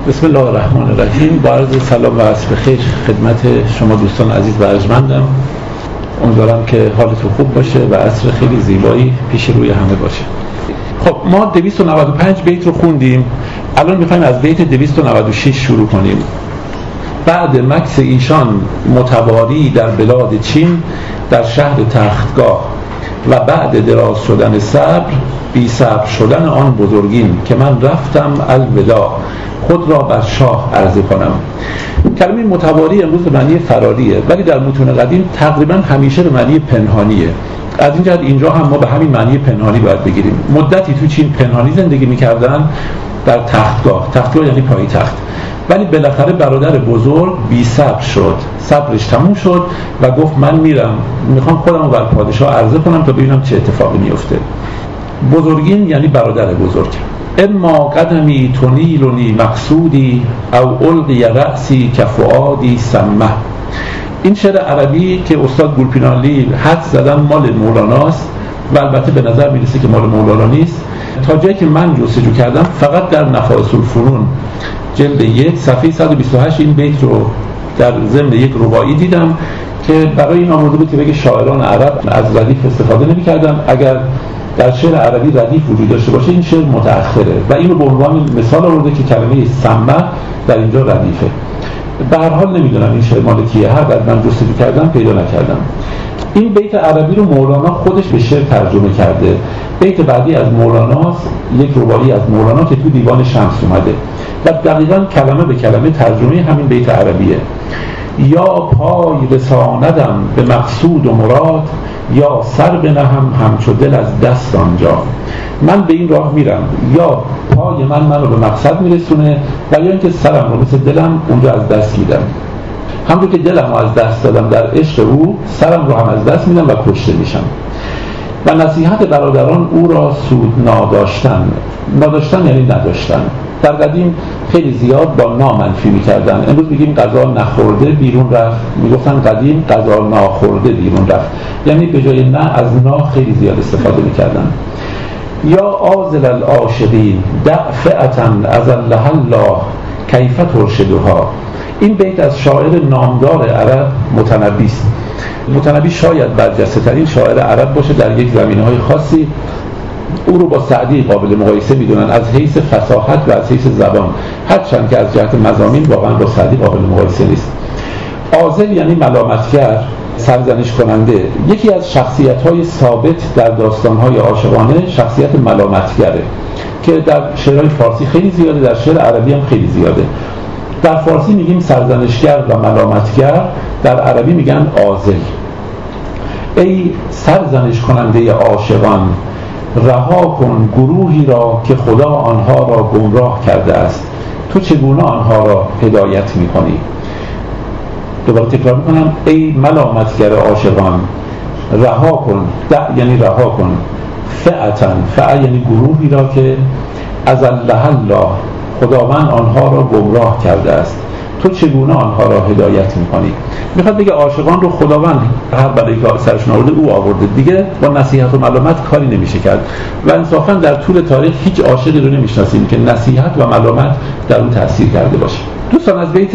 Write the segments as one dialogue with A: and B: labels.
A: بسم الله الرحمن الرحیم. با عرض سلام و عصر خیر خدمت شما دوستان عزیز و ارجمندم. امیدوارم که حالتون خوب باشه و عصر خیلی زیبایی پیش روی همه باشه. خب ما 295 بیت رو خوندیم. الان میخوایم از بیت 296 شروع کنیم. بعد مکث ایشان متواری در بلاد چین، در شهر تختگاه، و بعد دراز شدن صبر، بی صبر شدن آن بزرگین، که من رفتم الوداع، خود را بر شاه عرضه کنم. کلمه متواری امروز به معنی فراریه، ولی در متون قدیم تقریبا همیشه به معنی پنهانیه. از این جهت اینجا هم ما به همین معنی پنهانی باید بگیریم. مدتی تو چین پنهانی زندگی میکردن در تختگاه. تختگاه یعنی پای تخت. ولی بالاخره برادر بزرگ بی صبر شد، صبرش تموم شد و گفت من میخوام خودم رو بر پادشاه عرضه کنم تا ببینم چه اتفاقی میفته. بزرگین یعنی برادر بزرگ. اما قدمی تنیلنی مقصودی، او القی رأسی کفؤادی سمه. این شعر عربی که استاد گلپینالی حدس زدن مال مولاناست و البته به نظر میرسه که مال مولانا نیست. تا جایی که من جستجو کردم فقط در نفائس الفنون جلد 1 صفحه 128 این بیت رو در ضمن یک رباعی دیدم که برای این آورده بود که بگه شاعران عرب از ردیف استفاده نمی‌کردن. اگر در شعر عربی ردیف وجود داشته باشه این شعر متأخره و اینو به عنوان مثال آورده که کلمه سمه در اینجا ردیفه. به هر حال نمیدونم این شعر مال کیه، هر قدر من جستجو کردم پیدا نکردم. این بیت عربی رو مولانا خودش به شعر ترجمه کرده. بیت بعدی از مولاناست، یک رباعی از مولانا که تو دیوان شمس اومده و دقیقاً کلمه به کلمه ترجمه همین بیت عربیه. یا پای رساندم به مقصود و مراد، یا سر بنهم همچو دل از دست آنجا. من به این راه میرم، یا پای منو به مقصد میرسونه و یا اینکه سرم رو مثل دلم اونجا از دست میدم. همونطور که دلم رو از دست دادم در عشق او، سرم رو هم از دست میدم و کشته میشم. و نصیحت برادران او را سود ناداشتن یعنی نداشتن. در قدیم خیلی زیاد با نا منفی میکردن. امروز میگیم غذا نخورده بیرون رفت، میگفتن قدیم غذا ناخورده بیرون رفت، یعنی به جای نه از نا خیلی زیاد استفاده میکردن. یا آزل العاشقین دع فئة اذلها الله کیف ترشدها. این بیت از شاعر نامدار عرب متنبی است. متنبی شاید برجسته ترین شاعر عرب باشه در یک زمینه‌های خاصی. او رو با سعدی قابل مقایسه میدونن از حیث فصاحت و از حیث زبان، هرچند که از جهت مضامین واقعا با سعدی قابل مقایسه نیست. عازل یعنی ملامتگر، سرزنش کننده. یکی از شخصیت‌های ثابت در داستان‌های عاشقانه شخصیت ملامتگره که در شعرهای فارسی خیلی زیاده، در شعر عربی هم خیلی زیاده. در فارسی میگیم سرزنشگر و ملامتگر، در عربی میگن عازل. ای سرزنش کننده عاشقان، رها کن گروهی را که خدا آنها را گمراه کرده است، تو چگونه آنها را هدایت میکنی؟ دوباره تکرار میکنم، ای ملامتگر عاشقان، رها کن، یعنی رها کن، فئة یعنی گروهی را که اذلها الله، خداوند آنها را گمراه کرده است، تو چگونه آنها را هدایت میکنی؟ میخواد بگه عاشقان رو خداوند هر بلایی که سرشون آورده او آورده، دیگه با نصیحت و ملامت کاری نمیشه کرد و انصافا در طول تاریخ هیچ عاشقی رو نمیشناسیم که نصیحت و ملامت در اون تاثیر کرده باشه. دوستان از بیت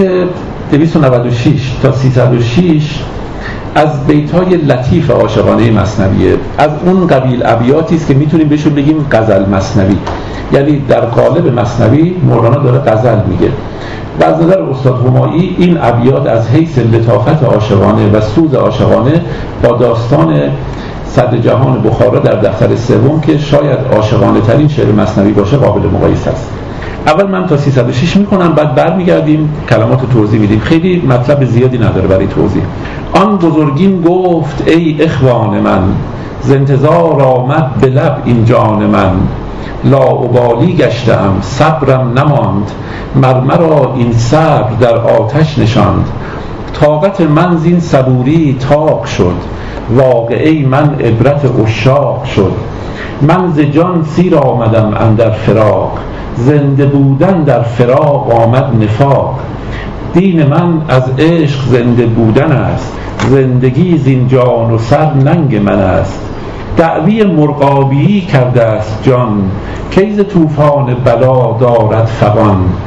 A: 296 تا 306 از بیت‌های لطیف عاشقانه مثنویه، از اون قبیل ابیاتی است که میتونیم بهشون بگیم غزل مثنوی، یعنی در قالب مثنوی مولانا داره غزل میگه. و از نظر استاد همایی این ابیات از حیث لطافت عاشقانه و سوز عاشقانه با داستان صدر جهان بخارا در دفتر سوم که شاید عاشقانه ترین شعر مثنوی باشه قابل مقایسه است. اول من تا 306 میکنم، بعد برمیگردیم کلمات توضیح میدیم. خیلی مطلب زیادی نداره برای توضیح. آن بزرگین گفت ای اخوان من، ز انتظار آمد به لب این جان من، لاابالی گشتم صبرم نماند، مرمرا این صبر در آتش نشاند، طاقت من زین صبوری طاق شد، واقعه من عبرت عشاق شد، من ز جان سیر آمدم اندر فراق، زنده بودن در فراق آمد نفاق، دین من از عشق زنده بودن است، زندگی زین جان و سر ننگ من است، دعوی مرغابی کرده است جان، کیز طوفان بلا دارد فغان،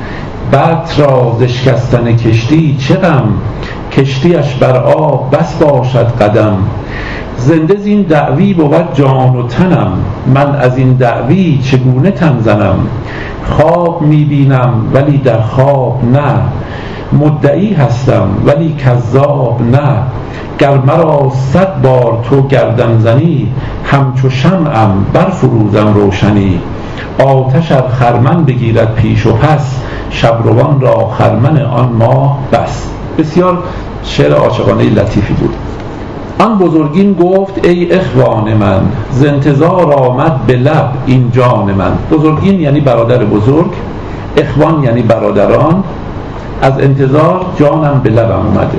A: بط را ز اشکستن کشتی چه غم، کشتیش بر آب بس باشد قدم. زنده زین دعوی بود جان و تنم، من از این دعوی چگونه تن زنم. خواب میبینم ولی در خواب نه، مدعی هستم ولی کذاب نه. گر مرا 100 بار تو گردن زنی، همچو شمعم برفروزم روشنی. آتش ار خرمن بگیرد پیش و پس، شبروان را خرمن آن ماه بس. بسیار شعر عاشقانه لطیفی بود. آن بزرگین گفت ای اخوان من، ز انتظار آمد به لب این جان من. بزرگین یعنی برادر بزرگ، اخوان یعنی برادران. از انتظار جانم به لبم اومده.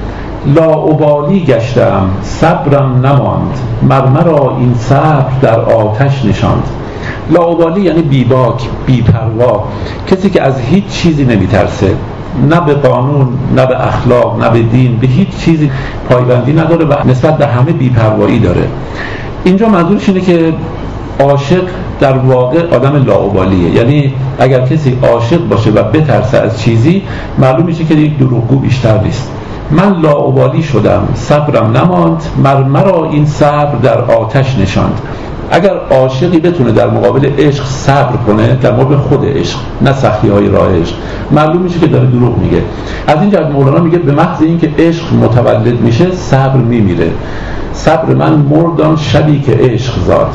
A: لاابالی گشتم صبرم نماند، مرا این صبر در آتش نشاند. لاابالی یعنی بیباک، بی‌پروا، کسی که از هیچ چیزی نمیترسه، نه به قانون، نه به اخلاق، نه به دین، به هیچ چیزی پایبندی نداره و نسبت به همه بی‌پروایی داره. اینجا منظورش اینه که عاشق در واقع آدم لاابالیه. یعنی اگر کسی عاشق باشه و بترسه از چیزی، معلوم میشه که یک دروغگو بیشتر نیست. من لاابالی شدم صبرم نماند، مرا این صبر در آتش نشاند. اگر عاشقی بتونه در مقابل عشق صبر کنه، در مقابل خود عشق، نه سختی‌های راه عشق، معلوم میشه که داره دروغ میگه. از این جهت مولانا میگه به محض اینکه عشق متولد میشه، صبر میمیره. صبر من مردان شبی که عشق زاد.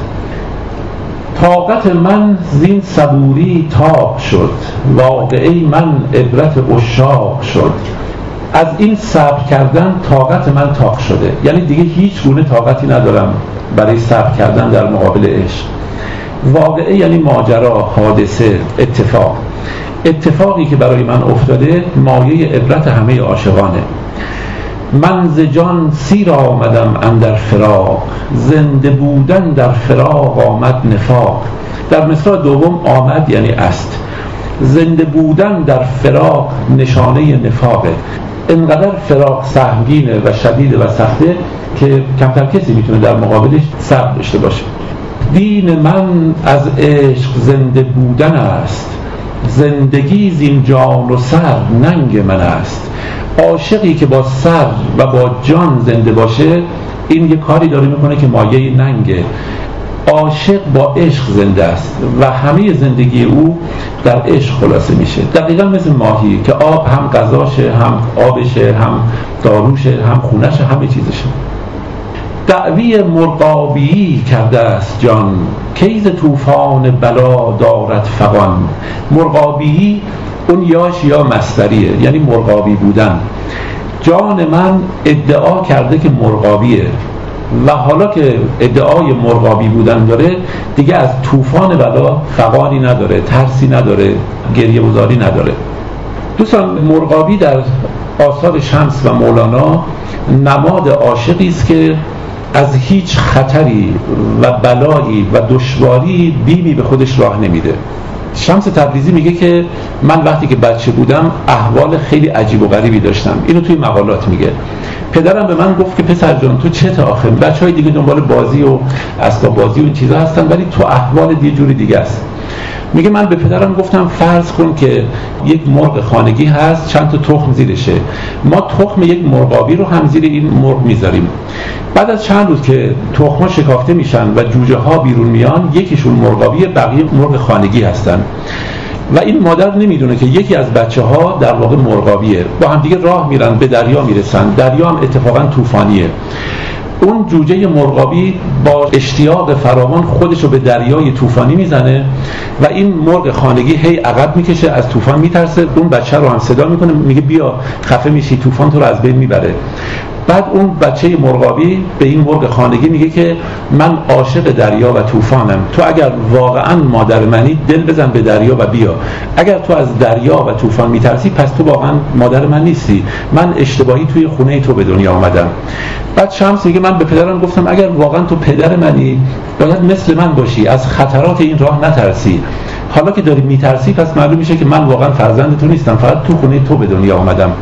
A: طاقت من زین صبوری تاق شد، واقعه من عبرت عشاق شد. از این صبر کردن طاقت من تاق شده، یعنی دیگه هیچ گونه طاقتی ندارم برای صبر کردن در مقابل عشق. واقعه یعنی ماجرا، حادثه، اتفاق. اتفاقی که برای من افتاده مایه عبرت همه عاشقانه. من ز جان سیر آمدم اندر فراق، زنده بودن در فراق آمد نفاق. در مصرع دوم آمد یعنی است. زنده بودن در فراق نشانه نفاقه. انقدر فراق سهمگینه و شدیده و سخته که کمتر کسی میتونه در مقابلش صبر داشته باشه. دین من از عشق زنده بودن است، زندگی زین جان و سر ننگ من است. عاشقی که با سر و با جان زنده باشه، این یه کاری داره میکنه که مایه ننگه. عاشق با عشق زنده است و همه زندگی او در عشق خلاصه میشه. دقیقا مثل ماهی که آب هم غذاشه، هم آبشه، هم داروشه، هم خونشه، همه چیزشه. دعوی مرغابی کرده است جان، کیز طوفان بلا دارد فغان. مرغابی اون یاش یا مصدریه، یعنی مرغابی بودن. جان من ادعا کرده که مرغابیه و حالا که ادعای مرغابی بودن داره، دیگه از طوفان بلا فغانی نداره، ترسی نداره، گریه گذاری نداره. دوستان، مرغابی در آثار شمس و مولانا نماد عاشقی است که از هیچ خطری و بلایی و دشواری بیمی به خودش راه نمیده. شمس تبریزی میگه که من وقتی که بچه بودم احوال خیلی عجیب و غریبی داشتم. اینو توی مقالات میگه. پدرم به من گفت که پسر جان تو چته آخه؟ بچهای دیگه دنبال بازی و اسباب بازی و این چیزا هستن، ولی تو احوال یه جوری دیگه است. میگه من به پدرم گفتم فرض کن که یک مرغ خانگی هست، چند تا تخم زیرشه، ما تخم یک مرغابی رو هم زیر این مرغ میذاریم. بعد از چند روز که تخم‌ها شکافته میشن و جوجه ها بیرون میان، یکیشون مرغابی، بقیه مرغ خانگی هستن و این مادر نمیدونه که یکی از بچه‌ها در واقع مرغابیه. با هم دیگه راه میرن، به دریا میرسن. دریا هم اتفاقا طوفانیه. اون جوجه مرغابی با اشتیاق فراوان خودش رو به دریای طوفانی میزنه و این مرغ خانگی هی عقب میکشه، از طوفان میترسه. اون بچه رو هم صدا میکنه، میگه بیا خفه میشی، طوفان تو رو از بین میبره. بعد اون بچه مرغابی به این مرغ خانگی میگه که من عاشق دریا و طوفانم، تو اگر واقعا مادر منی دل بزن به دریا و بیا. اگر تو از دریا و طوفان میترسی پس تو واقعا مادر من نیستی، من اشتباهی توی خونه تو به دنیا آمدم. بعد شمس میگه من به پدرم گفتم اگر واقعا تو پدر منی باید مثل من باشی، از خطرات این راه نترسی. حالا که داری میترسی پس معلوم میشه که من واقعا فرزند تو نیستم، فقط تو خونه تو به دنیا آمدم.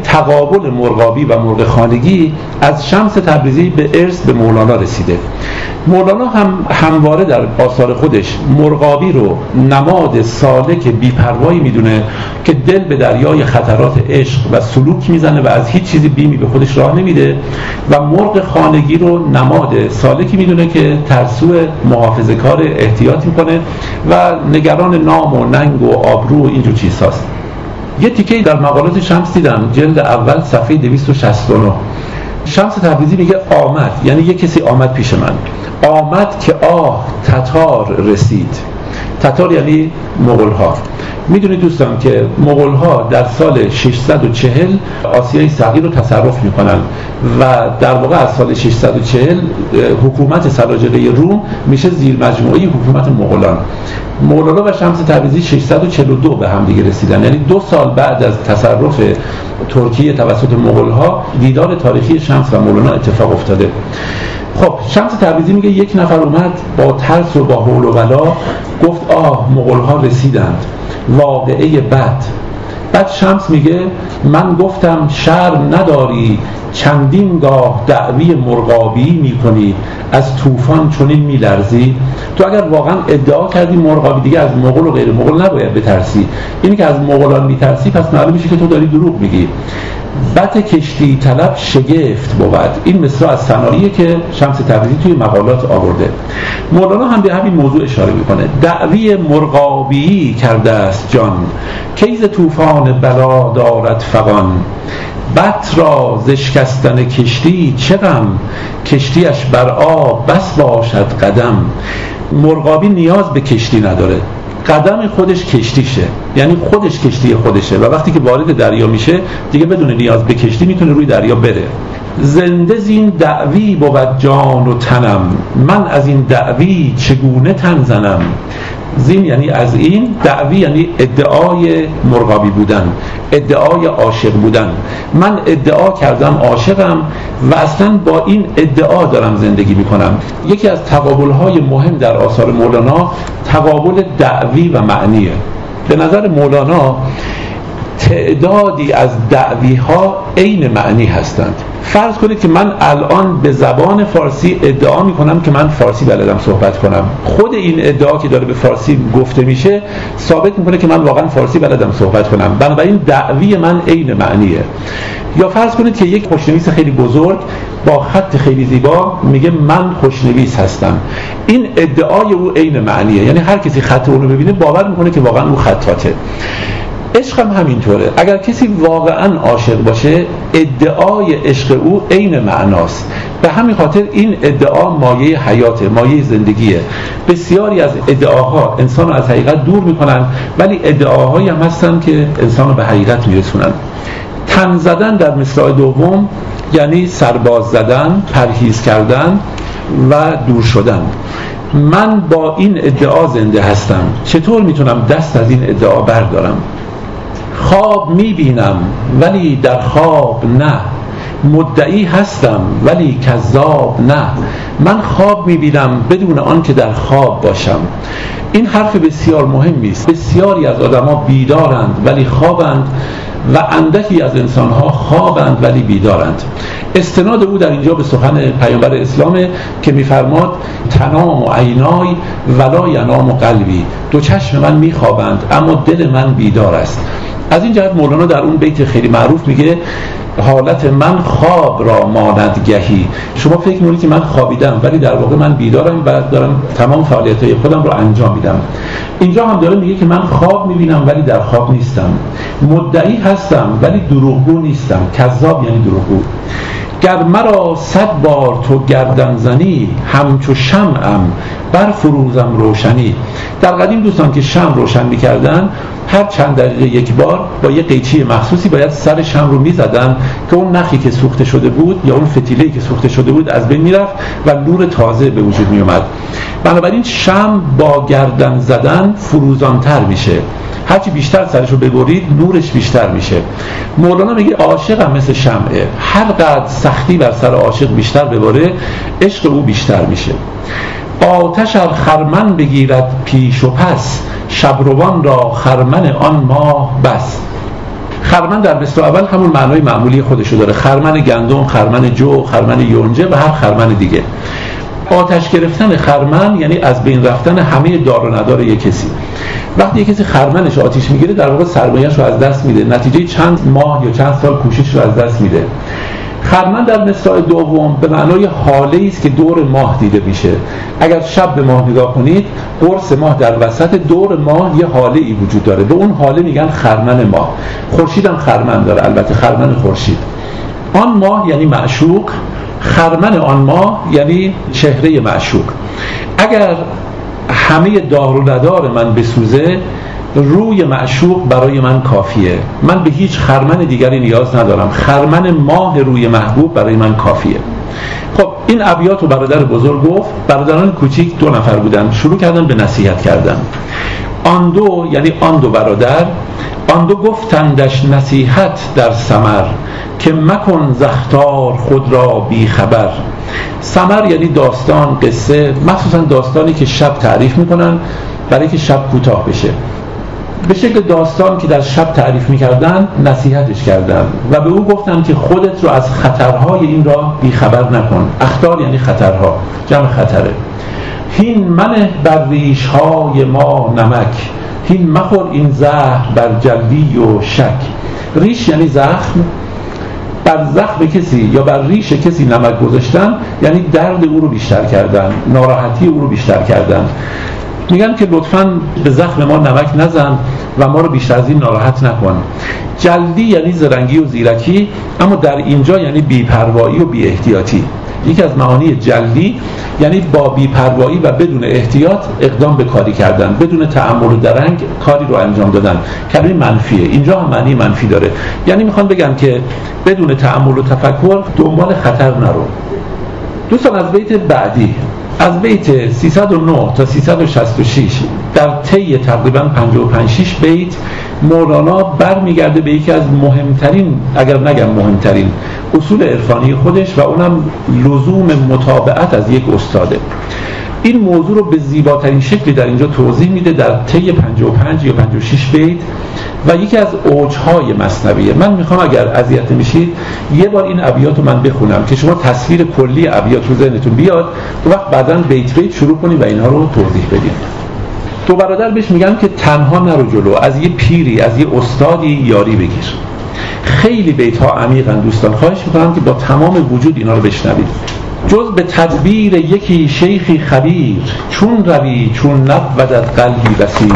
A: تقابل مرغابی و مرغ خانگی از شمس تبریزی به ارث به مولانا رسیده. مولانا هم همواره در آثار خودش مرغابی رو نماد سالک بی‌پروایی میدونه که دل به دریای خطرات عشق و سلوک میزنه و از هیچ چیزی بیمی به خودش راه نمیده، و مرغ خانگی رو نماد سالکی میدونه که ترسو محافظه‌کار احتیاط میکنه و نگران نام و ننگ و آبرو و اینجور چیزهاست. یه تیکه‌ای در مقالات شمس دیدم، جلد اول صفحه 269. شمس تبریزی میگه آمد، یعنی یه کسی آمد پیش من، آمد که آه تتار رسید. تتار یعنی مغول‌ها. میدونید دوستان که مغول‌ها در سال 640 آسیای صغیر رو تصرف میکنن و در واقع از سال 640 حکومت سلاجقه روم میشه زیر مجموعه حکومت مغولان. مولانا و شمس تبریزی 642 به هم دیگه رسیدن، یعنی 2 سال بعد از تصرف ترکیه توسط مغول‌ها دیدار تاریخی شمس و مولانا اتفاق افتاده. خب شمس تبریزی میگه یک نفر اومد با ترس و با هول و بلا گفت آه مغول‌ها رسیدند، واقعه بد. بعد شمس میگه من گفتم شرم نداری، چندین گاه دعوی مرغابی میکنی، از طوفان چنین میلرزی. تو اگر واقعا ادعا کردی مرغابی دیگه از مغول و غیر مغول نباید بترسی، اینی که از مغولان میترسی پس معلوم میشه که تو داری دروغ میگی. بط کشتی طلب شگفت بود. این مصرع از ثناییه که شمس تبریزی توی مقالات آورده. مولانا هم به همین موضوع اشاره میکنه. دعوی مرغابی کرده است جان، کیز طوفان بلا دارد فغان. بط را ز اشکستن کشتی چه غم، کشتیش بر آب بس باشد قدم. مرغابی نیاز به کشتی نداره، قدم خودش کشتیشه، یعنی خودش کشتی خودشه و وقتی که وارد دریا میشه دیگه بدون نیاز به کشتی میتونه روی دریا بره. زنده زین دعوی بود جان و تنم، من از این دعوی چگونه تن زنم. زین یعنی از این، دعوی یعنی ادعای مرغابی بودن، ادعای عاشق بودن. من ادعا کردم عاشقم و اصلا با این ادعا دارم زندگی میکنم. یکی از تقابل‌های مهم در آثار مولانا تقابل دعوی و معنیه. به نظر مولانا تعدادی از دعوی‌ها عین معنی هستند. فرض کنید که من الان به زبان فارسی ادعا میکنم که من فارسی بلدم صحبت کنم، خود این ادعا که داره به فارسی گفته میشه ثابت میکنه که من واقعا فارسی بلدم صحبت کنم، بنابراین دعوی من عین معنیه. یا فرض کنید که یک خوشنویس خیلی بزرگ با خط خیلی زیبا میگه من خوشنویس هستم، این ادعای او عین معنیه، یعنی هر کسی خط اون رو ببینه باور میکنه که واقعا او خطاته. عشق هم همینطوره. اگر کسی واقعا عاشق باشه ادعای عشق او عین معناست. به همین خاطر این ادعا مایه حیاته، مایه زندگیه. بسیاری از ادعاها انسان رو از حقیقت دور میکنن، ولی ادعاهایی هم هستن که انسان رو به حقیقت میرسونن. تن زدن در مصرع دوم یعنی سرباز زدن، پرهیز کردن و دور شدن. من با این ادعا زنده هستم، چطور میتونم دست از این ادعا بردارم؟ خواب میبینم ولی در خواب نه، مدعی هستم ولی کذاب نه. من خواب میبینم بدون آن که در خواب باشم. این حرف بسیار مهمی است. بسیاری از آدم‌ها بیدارند ولی خوابند و اندکی از انسان‌ها خوابند ولی بیدارند. استناد او در اینجا به سخن پیامبر اسلامه که می‌فرماد تنام و عینای ولا ینام قلبی، دو چشم من می‌خوابند اما دل من بیدار است. از این جهت مولانا در اون بیت خیلی معروف میگه حالت من خواب را ماند گهی. شما فکر می‌کنید که من خوابیدم ولی در واقع من بیدارم و دارم تمام فعالیت‌های خودم رو انجام میدم. اینجا هم داره میگه که من خواب می‌بینم ولی در خواب نیستم، مدعی هستم ولی دروغگو نیستم. کذاب یعنی دروغگو. گر مرا 100 بار تو گردن زنی، همچو شمعم بر فروزم روشنی. در قدیم دوستان که شمع روشن می‌کردن هر چند دقیقه یک بار با یه قیچی مخصوصی باید سر شمع رو می‌زدن که اون نخی که سوخته شده بود یا اون فتیله‌ای که سوخته شده بود از بین میرفت و نور تازه به وجود میومد. بنابراین شمع با گردن زدن فروزان‌تر میشه، هرچی بیشتر سرش رو ببرید نورش بیشتر میشه. مولانا میگه عاشق هم مثل شمعه، هر قدر سختی بر سر عاشق بیشتر ببره عشق او بیشتر میشه. آتش ار خرمن بگیرد پیش و پس، شبروان را خرمن آن ماه بس. خرمن در بست اول همون معنای معمولی خودشو داره، خرمن گندم، خرمن جو، خرمن یونجه و هر خرمن دیگه. آتش گرفتن خرمن یعنی از بین رفتن همه دار و ندار یک کسی. وقتی یک کسی خرمنش آتش میگیره در واقع سرمایه‌اش رو از دست میده، نتیجه چند ماه یا چند سال کوشش رو از دست میده. خرمن در مصرع دوم به معنای حاله است که دور ماه دیده میشه. اگر شب به ماه نگاه کنید، قرص ماه در وسط، دور ماه یه حاله ای وجود داره، به اون حاله میگن خرمن ماه. خورشید هم خرمن داره، البته خرمن خورشید. آن ماه یعنی معشوق، خرمن آن ماه یعنی چهره معشوق. اگر همه دار و ندار من بسوزه، روی معشوق برای من کافیه، من به هیچ خرمن دیگری نیاز ندارم، خرمن ماه روی محبوب برای من کافیه. خب این ابیات رو برادر بزرگ گفت. برادران کوچیک 2 نفر بودن، شروع کردن به نصیحت کردن. آن دو یعنی آن دو برادر، آن دو گفتندش نصیحت در ثمر، که مکن زختار خود را بی خبر. ثمر یعنی داستان، قصه، مخصوصا داستانی که شب تعریف میکنن برای که شب کوتاه بشه. به شکل داستان که در شب تعریف میکردن نصیحتش کردن و به او گفتن که خودت رو از خطرهای این راه بیخبر نکن. اخطار یعنی خطرها، جمع خطره. هین منه بر ریشهای ما نمک، هین مخور این زهر بر جلدی و شک. ریش یعنی زخم، بر زخم کسی یا بر ریش کسی نمک گذاشتن یعنی درد او رو بیشتر کردن، ناراحتی او رو بیشتر کردن. میگن که لطفاً به زخم ما نمک نزن و ما رو بیشتر از این ناراحت نکن. جلدی یعنی زرنگی و زیرکی، اما در اینجا یعنی بی‌پروایی و بی احتیاطی. یکی از معانی جلدی یعنی با بی‌پروایی و بدون احتیاط اقدام به کاری کردن، بدون تأمل و درنگ کاری رو انجام دادن. کلمه منفیه، اینجا هم معنی منفی داره، یعنی میخوان بگن که بدون تأمل و تفکر دنبال خطر نرو. دوستان از بیت بعدی، از بیت 309 تا 366 در طی تقریباً 55-6 بیت مولانا برمیگرده به یکی از مهمترین، اگر نگم مهمترین اصول عرفانی خودش و اونم لزوم متابعت از یک استاده. این موضوع رو به زیباترین شکلی در اینجا توضیح میده در طی 55 یا 56 بیت و یکی از اوجهای مثنویه. من میخوام اگر اذیت میشید یه بار این ابیات رو من بخونم که شما تصویر کلی ابیات رو ذهنتون بیاد، تو وقت بعداً بیت شروع کنید و اینها رو توضیح بدید. دو برادر بهش میگن که تنها نرو جلو، از یه پیری، از یه استادی یاری بگیر. خیلی بیت‌ها عمیقن دوستان، خواهش میکنم که با تمام وجود اینا رو بشنوید. جز به تدبیر یکی شیخی خبیر، چون روی چون نبودت قلبی بصیر.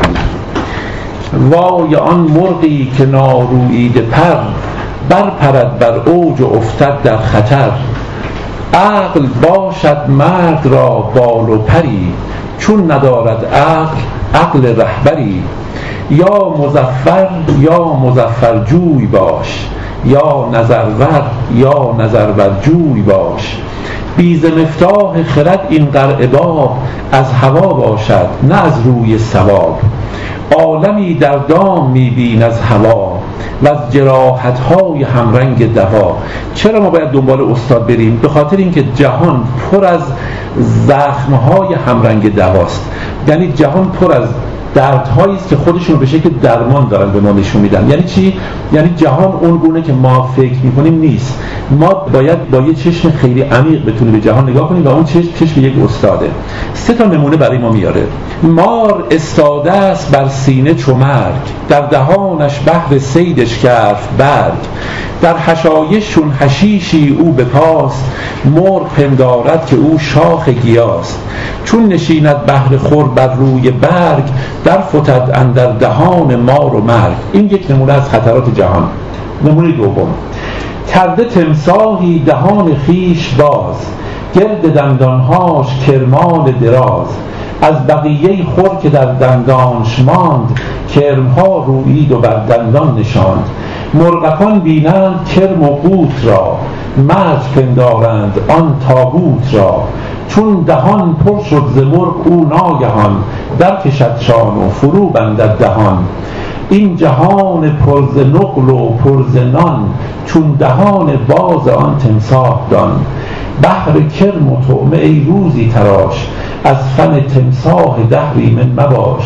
A: وای آن مرغی که ناروییده پر، برپرد بر اوج و افتد در خطر. عقل باشد مرد را بال و پری، چون ندارد عقل رهبری. یا مظفر یا مظفر جوی باش، یا نظرور یا نظرور جوی باش. بیز مفتاح خرد این قرع باب، از هوا باشد نه از روی ثواب. عالمی در دام میبین از هوا، و از جراحت‌های همرنگ دوا. چرا ما باید دنبال استاد بریم؟ به خاطر اینکه جهان پر از زخم‌های همرنگ دواست، یعنی جهان پر از دردهایی است که خودشون به شکل درمان دارن به ما نشون میدن. یعنی چی؟ یعنی جهان اون گونه که ما فکر میکنیم نیست. ما باید با یه چشم خیلی عمیق بتونیم به جهان نگاه کنیم و اون چشم یک استاده. 3 تا نمونه برای ما میاره. مار استاده است بر سینه چو مرگ، در دهانش بحر صیدش کرد برگ. در حشایش چون حشیشی او به پاست، مرغ پندارد که او شاخ گیاست. چون نشیند بحر خور بر روی برگ، در فتد اندر دهان مار و مرگ. این یک نمونه از خطرات جهان. نمونه دوم، کرده تمساحی دهان خیش باز، گرد دندانهاش کرمان دراز. از بقیه خور که در دندانش ماند، کرمها رویید و بر دندان نشاند. مرغکان بینند کرم و قوت را، مرد پندارند آن تابوت را. چون دهان پر شد ز مرغ او ناگهان، در کشدشان و فرو بندد دهان. این جهان پر ز نقل و پر ز نان، چون دهان باز آن تمساح دان. بحر کرم و طعمه ای روزی تراش، از فن تمساح دهری من مباش.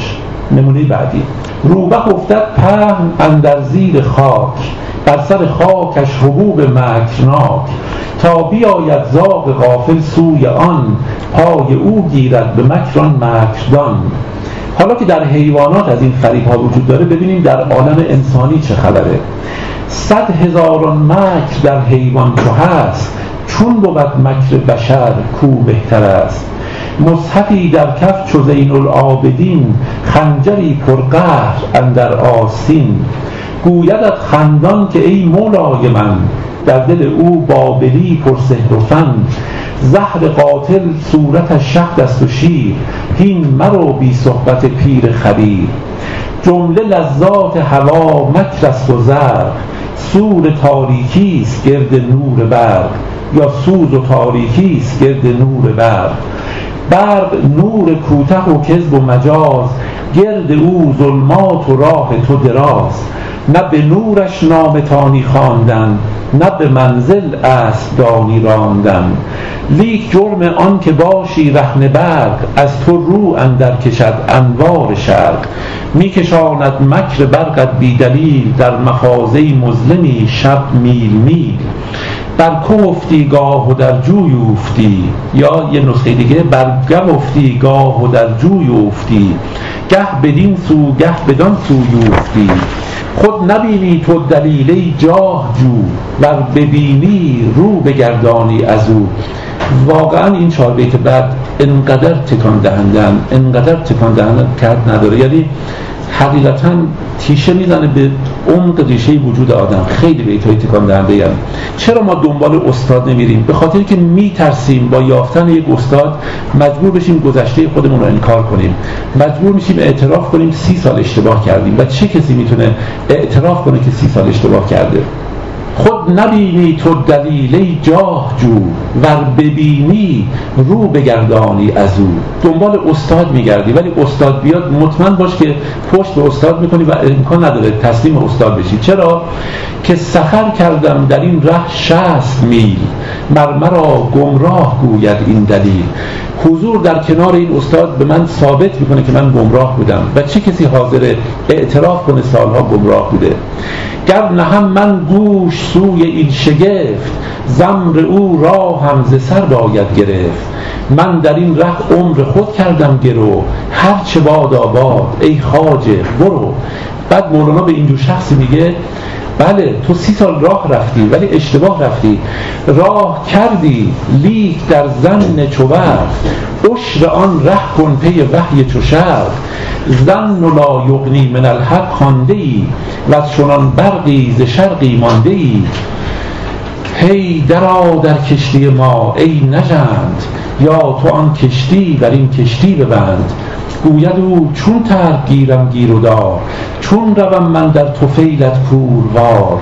A: نمونه بعدی: روبه افتد پهن اندر زیر خاک، بر سر خاکش حبوب مکرناک. تا بیاید زاغ غافل سوی آن، پای او گیرد به مکران مکردان. حالا که در حیوانات از این فریب ها وجود داره، ببینیم در عالم انسانی چه خبره. 100,000 مکر در حیوان چو هست، چون بود مکر بشر کو بهتر است. مصحفی در کف چو زین العابدین، خنجری پرقهر اندر آستین. گویدت خندان که ای مولای من، در دل او بابلی پر سحر و فن. زهر قاتل صورتش شهد است و شیر، هین مرو بی صحبت پیر خبیر. جمله لذات هوا مکر است و زرق، سور تاریکی است گرد نور برق. یا سوز و تاریکی است گرد نور برق. برق نور کوته و کذب و مجاز، گرد او ظلمات و راه تو دراز. نه به نورش نامتانی خواندن، نه به منزل اسبدانی راندن. لیک جرم آن که باشی رهن برق، از تو رو اندر کشد انوار شرق. می کشاند مکر برقت بی دلیل، در مخازه مظلمی شب میل میل. بر که افتی گاه و در جوی افتی، یا یه نسخه دیگه بر گم افتی گاه و در جوی افتی. گه بدین سو گه بدان سوی افتی، خود نبینی تو دلیل جاه جو. ور ببینی رو بگردانی از او. واقعا این 4 بیت بعد انقدر تکان دهنده کرد نداره، یعنی حقیقتا تیشه میزنه به عمق ریشه وجود آدم. خیلی بیت‌های تکان دهنده هستند. چرا ما دنبال استاد نمیریم؟ به خاطر که میترسیم با یافتن یک استاد مجبور بشیم گذشته خودمون رو انکار کنیم، مجبور میشیم اعتراف کنیم 30 سال اشتباه کردیم. و چه کسی میتونه اعتراف کنه که 30 سال اشتباه کرده؟ خود نبینی تو دلیل جاه جو، ور ببینی رو بگردانی از او. دنبال استاد میگردی، ولی استاد بیاد مطمئن باش که پشت به استاد میکنی و امکان نداره تسلیم استاد بشی. چرا؟ که سفر کردم در این ره 60 میل، مرا گمراه گوید این دلیل. حضور در کنار این استاد به من ثابت میکنه که من گمراه بودم. و چه کسی حاضر اعتراف کنه سالها گمراه بوده؟ گر نهم من گوش سوی این شگفت، زمر او را هم ز سر باید گرفت. من در این ره عمر خود کردم گرو، هر چه باد آباد ای خواجه برو. بعد مولانا به اینجور شخصی میگه بله تو 30 سال راه رفتی ولی اشتباه رفتی. راه کردی لیک در ظن چو وقت، عشر آن ره کن پی وحی چو شرق. ظن لا یغنی من الحق خوانده ای، و از چنان برقی ز شرقی مانده ای. هی درآ در کشتی ما ای نژند، یا تو آن کشتی بر این کشتی ببند. گوید او چون ترک گیرم گیر و دار، چون روم من در طفیلت کوروار.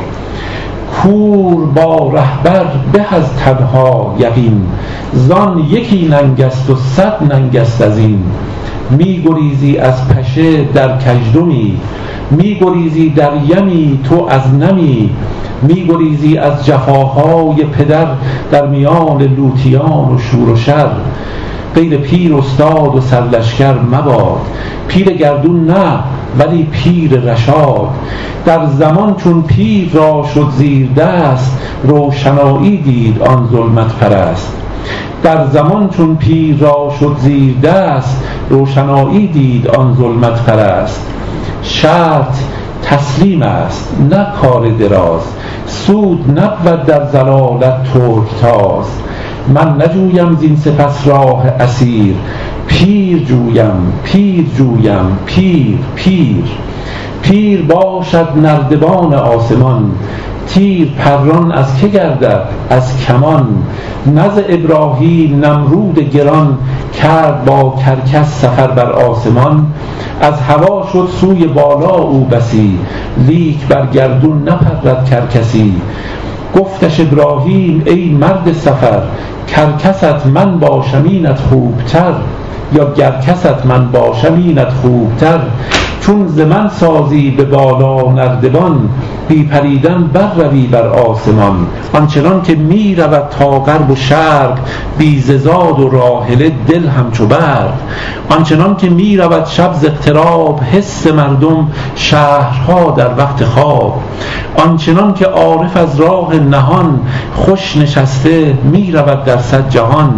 A: کور با رهبر به از تنها یقین، زان یکی ننگست و 100 ننگست از این. می گریزی از پشه در کژدمی، می گریزی در یمی تو از نمی. می گریزی از جفاهای پدر، در میان لوطیان و شور و شر. غیر پیر استاد و سرلشکر مباد، پیر گردون نه ولی پیر رشاد. در زمان چون پیر را شد زیر دست، روشنایی دید آن ظلمت پرست. در زمان چون پیر را شد زیر دست، روشنایی دید آن ظلمت پرست. شرط تسلیم است نه کار دراز، سود نبود در ضلالت ترک تاز. من نجویم زین سپس راه اسیر، پیر جویم پیر جویم پیر پیر. پیر باشد نردبان آسمان، تیر پران از که گردد از کمان. نز ابراهیم نمرود گران، کرد با کرکس سفر بر آسمان. از هوا شد سوی بالا او بسی، لیک بر گردون نپرد کرکسی. گفتش ابراهیم ای مرد سفر، کرکست من باشم اینت خوبتر. یا گرکست من باشم اینت خوبتر. چون ز من سازی به بالا نردبان، بی پریدن بر روی بر آسمان. آنچنان که می رود تا غرب و شرق، بی ز زاد و راحله دل همچو برق. آنچنان که می رود شب ز اغتراب، حس مردم شهرها در وقت خواب. آنچنان که عارف از راه نهان، خوش نشسته می رود در صد جهان.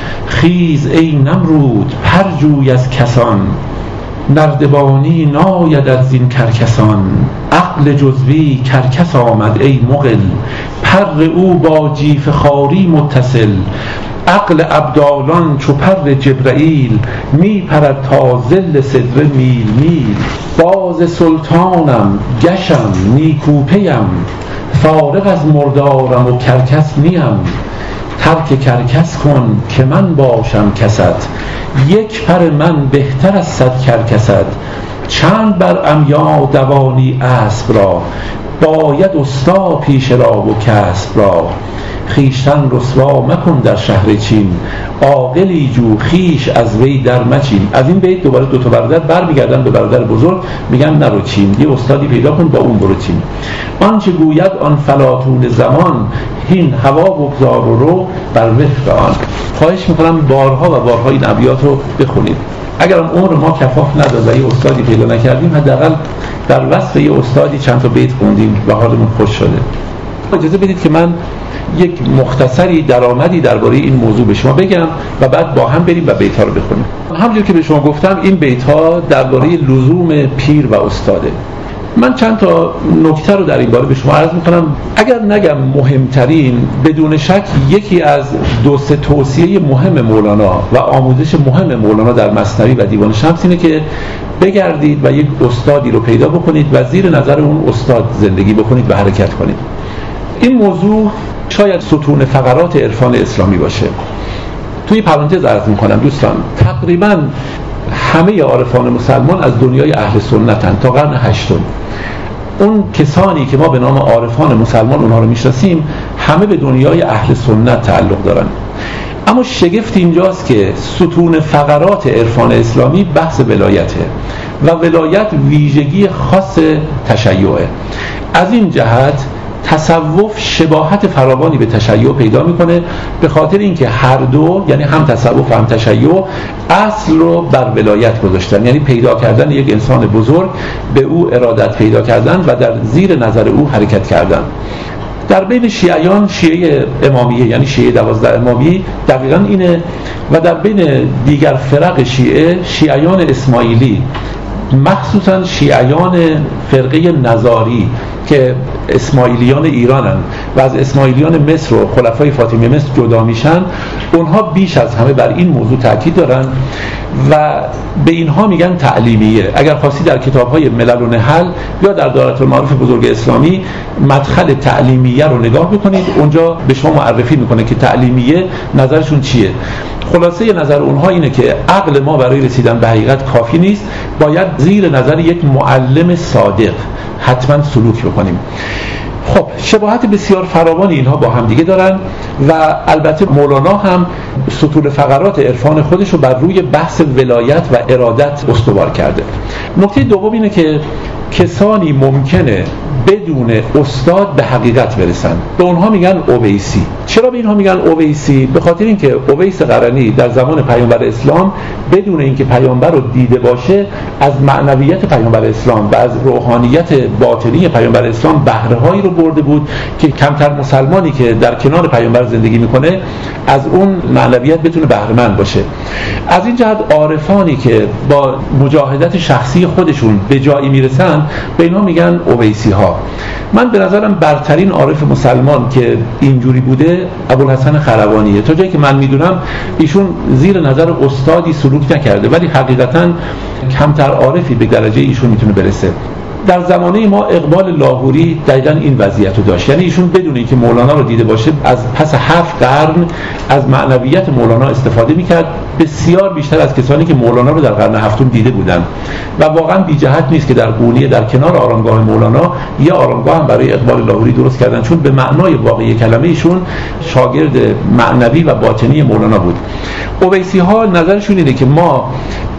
A: خیز ای نمرود پر جوی از کسان، نردبانی ناید از این کرکسان. عقل جزوی کرکس آمد ای مقل، پر او با جیف خاری متصل. عقل ابدالان چو پر جبرائیل، می پرد تا ظل سدره میل میل. باز سلطانم گشم نیکوپیم، فارغ از مردارم و کرکس نیم. ترک کرکس کن که من باشم کست، یک پر من بهتر از صد کرکست. چند بر عمیا دوانی اسب را، باید استا پیش را و کسب را. خویشتن رسوا مکن در شهر چین، عاقلی جو خویش از وی در مچین. از این بیت دوباره دو تا برادر برمیگردن به برادر بزرگ، میگن نرو چین، یه استادی پیدا کن با اون برو چین. آنچه گوید آن فلاطون زمان، هین هوا بگذار و رو بر وفق آن. خواهش میکنم بارها و بارها این ابیات رو بخونید. اگر عمر ما کفاف نداد و یه استادی پیدا نکردیم، حداقل در وصف یه استادی چند تا بیت خوندیم و حالمون خوش شده. اجازه بدید که من یک مختصری درآمدی درباره این موضوع به شما بگم و بعد با هم بریم و بیت‌ها رو بخونیم. همونجور که به شما گفتم این بیت‌ها درباره لزوم پیر و استاده. من چند تا نکته رو در این باره به شما عرض می‌کنم. اگر نگم مهمترین، بدون شک یکی از دو سه توصیه مهم مولانا و آموزش مهم مولانا در مثنوی و دیوان شمس اینه که بگردید و یک استادی رو پیدا بکنید و زیر نظر اون استاد زندگی بکنید و حرکت کنید. این موضوع شاید ستون فقرات عرفان اسلامی باشه. توی پرانتز عرض میکنم دوستان، تقریبا همه عارفان مسلمان از دنیای اهل سنتن تا قرن هشتم. اون کسانی که ما به نام عارفان مسلمان اونها رو میشناسیم همه به دنیای اهل سنت تعلق دارن. اما شگفت اینجاست که ستون فقرات عرفان اسلامی بحث ولایته و ولایت ویژگی خاص تشیعه. از این جهت تصوف شباهت فراوانی به تشیع پیدا میکنه، به خاطر اینکه هر دو، یعنی هم تصوف و هم تشیع، اصل رو بر ولایت گذاشتن، یعنی پیدا کردن یک انسان بزرگ، به او ارادت پیدا کردن و در زیر نظر او حرکت کردن. در بین شیعیان، شیعه امامیه یعنی شیعه 12 امامی دقیقاً اینه، و در بین دیگر فرق شیعه، شیعیان اسماعیلی، مخصوصا شیعیان فرقه نزاری که اسماعیلیان ایرانن و از اسماعیلیان مصر و خلفای فاطمی مصر جدا میشن، اونها بیش از همه بر این موضوع تاکید دارن و به اینها میگن تعلیمیه. اگر خواستی در کتاب‌های ملل و نحل یا در دایره المعارف بزرگ اسلامی مدخل تعلیمیه رو نگاه بکنید، اونجا به شما معرفی میکنه که تعلیمیه نظرشون چیه. خلاصه نظر اونها اینه که عقل ما برای رسیدن به حقیقت کافی نیست، باید زیر نظر یک معلم صادق حتما سلوک بکنیم. خب شباهت بسیار فراوانی اینها با هم دیگه دارن و البته مولانا هم ستون فقرات عرفان خودش رو بر روی بحث ولایت و ارادت استوار کرده. نکته دوم اینه که کسانی ممکنه بدون استاد به حقیقت برسن، به اونها میگن اویسی. چرا به اینها میگن اویسی؟ به خاطر اینکه اویس قرنی در زمان پیامبر اسلام بدون اینکه پیامبر رو دیده باشه از معنویت پیامبر اسلام و از روحانیت باطنی پیامبر اسلام بهره‌هایی رو برده بود که کمتر مسلمانی که در کنار پیامبر زندگی میکنه از اون معنویت بتونه بهره‌مند باشه. از این جهت عارفانی که با مجاهدت شخصی خودشون به جایی میرسن به اینها میگن اویسی ها. من به نظرم برترین عارف مسلمان که اینجوری بوده ابوالحسن خروانیه. تا جایی که من میدونم ایشون زیر نظر استادی سلوک نکرده، ولی حقیقتا کمتر عارفی به درجه ایشون میتونه برسه. در زمانه ما اقبال لاهوری دقیقاً این وضعیت رو داشت، یعنی ایشون بدون اینکه مولانا رو دیده باشه از پس 7 قرن از معنویت مولانا استفاده میکرد، بسیار بیشتر از کسانی که مولانا رو در قرن 7 دیده بودن و واقعاً بی جهت نیست که در قونیه در کنار آرامگاه مولانا یه آرامگاه هم برای اقبال لاهوری درست کردن، چون به معنای واقعی کلمه ایشون شاگرد معنوی و باطنی مولانا بود. اویسی ها نظرشون اینه که ما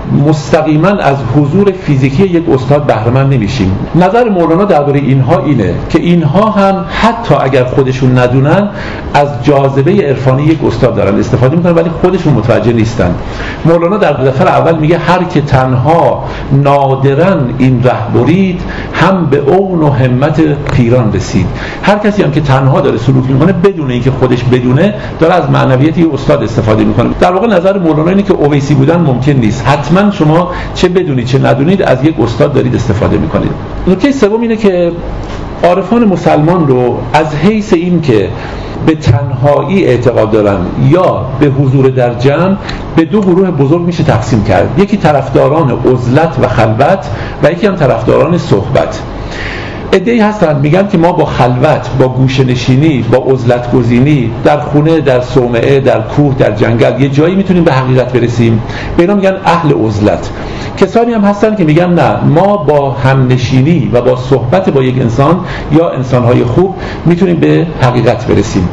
A: مستقیما از حضور فیزیکی یک استاد بهره مند نمیشیم. نظر مولانا درباره اینها اینه که اینها هم حتی اگر خودشون ندونن از جاذبه عرفانی یک استاد دارن استفاده میکنن، ولی خودشون متوجه نیستن. مولانا در دفعه اول میگه هر که تنها نادراً این ره برید، هم به اون و همت پیران رسید. هر کسی هم که تنها داره سلوک میکنه بدون اینکه خودش بدونه، داره از معنویت یک استاد استفاده میکنه. در واقع نظر مولانا اینه که اویسی بودن ممکن نیست، حتما شما چه بدونید چه ندونید از یک استاد دارید استفاده میکنید. نکته سوم اینه که عارفان مسلمان رو از حیث این که به تنهایی اعتقاد دارن یا به حضور در جمع به دو گروه بزرگ میشه تقسیم کرد. یکی طرفداران عزلت و خلوت و یکی هم طرفداران صحبت. عده‌ای هستن میگن که ما با خلوت، با گوشه‌نشینی، با عزلت گزینی در خونه، در صومعه، در کوه، در جنگل یه جایی میتونیم به حقیقت برسیم. به اینا میگن اهل عزلت. کسانی هم هستن که میگن نه، ما با همنشینی و با صحبت با یک انسان یا انسان‌های خوب میتونیم به حقیقت برسیم.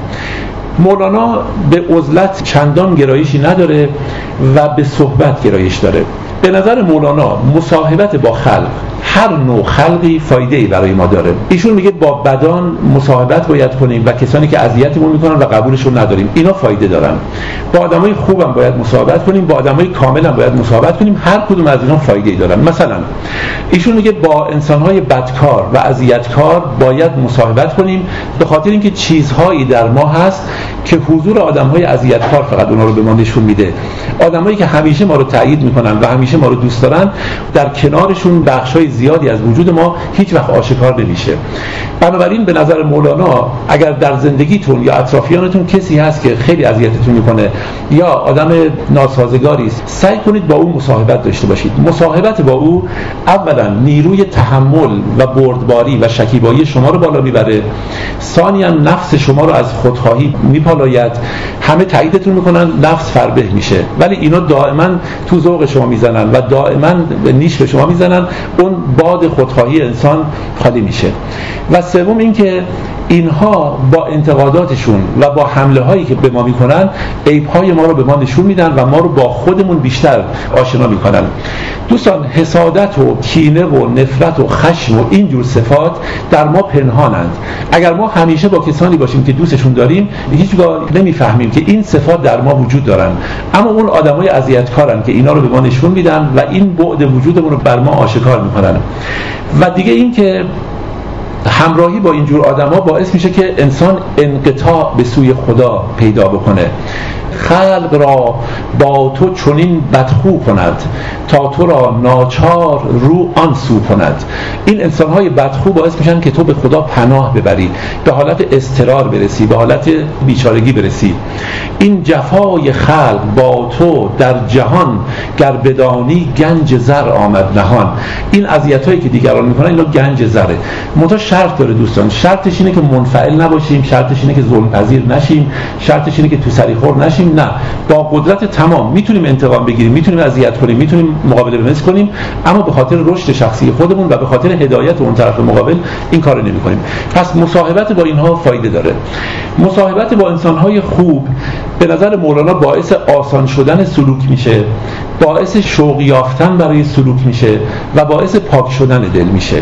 A: مولانا به عزلت چندان گرایشی نداره و به صحبت گرایش داره. به نظر مولانا مصاحبت با خلق، هر نوع خلقی فایده‌ای برای ما داره. ایشون میگه با بدان مصاحبت باید کنیم و کسانی که اذیتمون میکنن و قبولشون نداریم، اینا فایده دارن. با آدمای خوبم باید مصاحبت کنیم، با آدمای کاملم باید مصاحبت کنیم، هر کدوم از اینا فایده‌ای دارن. مثلا ایشون میگه با انسان‌های بدکار و اذیتکار باید مصاحبت کنیم، به خاطر اینکه چیزهایی در ما هست که حضور آدم‌های اذیتکار فقط اونا رو به ما نشون میده. آدمایی که همیشه ما رو تایید میکنن و همیشه ما رو دوست دارن، در کنارشون بخشای زیادی از وجود ما هیچ وقت آشکار نمیشه. بنابراین به نظر مولانا اگر در زندگیتون یا اطرافیانتون کسی هست که خیلی اذیتتون میکنه یا آدم ناسازگاری است، سعی کنید با او مصاحبت داشته باشید. مصاحبت با او اولا نیروی تحمل و بردباری و شکیبایی شما رو بالا میبره، ثانیاً نفس شما رو از خودخواهی میپالاید. همه تاییدتون میکنن، نفس فربه میشه، ولی اینا دائما تو ذوق شما میزنن و دائما به نیش به شما میزنن، اون باد خودخواهی انسان خالی میشه. و سوم این که اینها با انتقاداتشون و با حمله هایی که به ما میکنن عیب‌های ما رو به ما نشون میدن و ما رو با خودمون بیشتر آشنا میکنن. دوستان، حسادت و کینه و نفرت و خشم و این جور صفات در ما پنهانند. اگر ما همیشه با کسانی باشیم که دوستشون داریم، هیچگاه نمیفهمیم که این صفات در ما وجود دارن، اما اون آدمای اذیتکارن که اینا رو به ما نشون میدن و این بعد وجودمون رو بر ما آشکار میکنن. و دیگه این که همراهی با اینجور آدما باعث میشه که انسان انقطاع به سوی خدا پیدا بکنه. خلق را با تو چنین بدخو کند، تا تو را ناچار رو آن سو کند. این انسان‌های بدخو باعث میشن که تو به خدا پناه ببری، به حالت اضطرار برسی، به حالت بیچارگی برسی. این جفای خلق با تو در جهان، گر بدانی گنج زر آمد نهان. این اذیتایی که دیگران میکنن اینا گنج زره. منتها شرط داره دوستان، شرطش اینه که منفعل نباشیم، شرطش اینه که ظلم پذیر نشیم، شرطش اینه که تو سریخور نشیم. نه، با قدرت تمام میتونیم انتقام بگیریم، میتونیم اذیت کنیم، میتونیم مقابله به مثل کنیم، اما به خاطر رشد شخصی خودمون و به خاطر هدایت اون طرف مقابل این کارو نمی‌کنیم. پس مصاحبت با اینها فایده داره. مصاحبت با انسان‌های خوب به نظر مولانا باعث آسان شدن سلوک میشه، باعث شوق یافتن برای سلوک میشه و باعث پاک شدن دل میشه.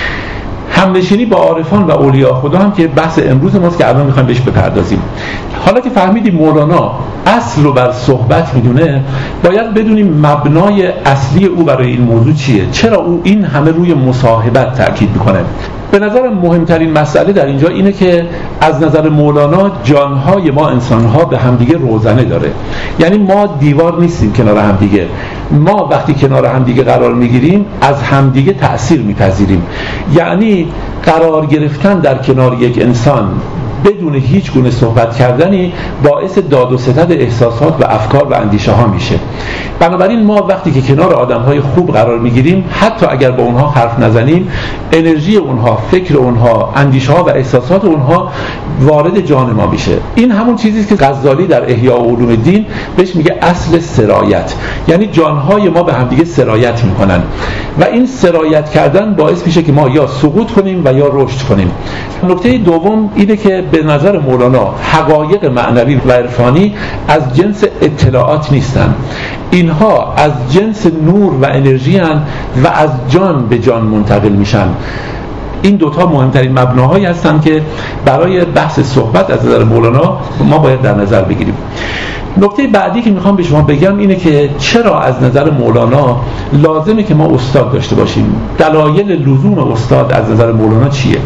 A: همنشینی با عارفان و اولیاء خدا هم که بحث امروز ماست که الان میخوایم بهش بپردازیم. حالا که فهمیدیم مولانا اصل رو بر صحبت میدونه، باید بدونیم مبنای اصلی او برای این موضوع چیه، چرا او این همه روی مصاحبت تاکید میکنه. به نظر مهمترین مسئله در اینجا اینه که از نظر مولانا جانهای ما انسانها به همدیگه روزنه داره. یعنی ما دیوار نیستیم کنار همدیگه، ما وقتی کنار همدیگه قرار میگیریم از همدیگه تأثیر میپذیریم. یعنی قرار گرفتن در کنار یک انسان بدون هیچ گونه صحبت کردنی باعث داد و ستد احساسات و افکار و اندیشه ها میشه. بنابراین ما وقتی که کنار آدم‌های خوب قرار میگیریم، حتی اگر با اونها حرف نزنیم، انرژی اونها، فکر اونها، اندیشه ها و احساسات اونها وارد جان ما میشه. این همون چیزی است که غزالی در احیاء علوم الدین بهش میگه اصل سرایت. یعنی جانهای ما به همدیگه سرایت میکنن و این سرایت کردن باعث میشه که ما یا سقوط کنیم و یا رشد کنیم. نکته دوم اینه که به نظر مولانا حقایق معنوی و عرفانی از جنس اطلاعات نیستن. اینها از جنس نور و انرژی هستند و از جان به جان منتقل میشن. این دوتا مهمترین مبناهایی هستند که برای بحث صحبت از نظر مولانا ما باید در نظر بگیریم. نکته بعدی که میخوام به شما بگم اینه که چرا از نظر مولانا لازمه که ما استاد داشته باشیم. دلایل لزوم استاد از نظر مولانا چیه؟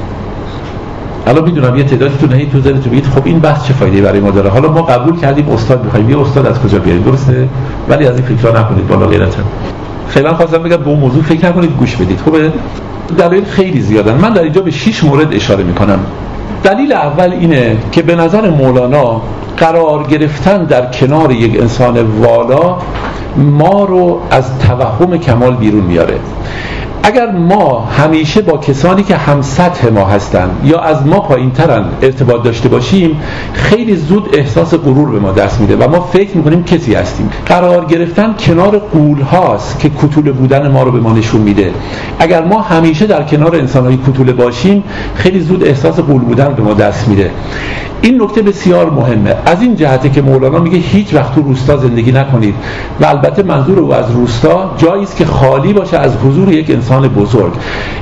A: الان میدونم یه تعدادتون هی تو ذهنتون بگید خب این بحث چه فایده‌ای برای ما داره؟ حالا ما قبول کردیم استاد می‌خوایم، یه استاد از کجا بیاریم؟ درسته؟ ولی از این فکرها نکنید بالا غیرتاً. خیلی خواستم بگم به اون موضوع فکر نکنید، گوش بدید. خوبه؟ دلایل خیلی زیادن. من در اینجا به 6 مورد اشاره می‌کنم. دلیل اول اینه که به نظر مولانا قرار گرفتن در کنار یک انسان والا ما رو از توهم کمال بیرون میاره. اگر ما همیشه با کسانی که هم سطح ما هستن یا از ما پایین ترن ارتباط داشته باشیم، خیلی زود احساس غرور به ما دست میده و ما فکر میکنیم کسی هستیم. قرار گرفتن کنار غول هاست که کوتوله بودن ما رو به ما نشون میده. اگر ما همیشه در کنار انسانهای کوتوله باشیم، خیلی زود احساس غول بودن به ما دست میده. این نکته بسیار مهمه. از این جهته که مولانا میگه هیچ وقت تو روستا زندگی نکنید و البته منظور او از روستا جایی است که خالی باشه از حضور یک انسان بزرگ.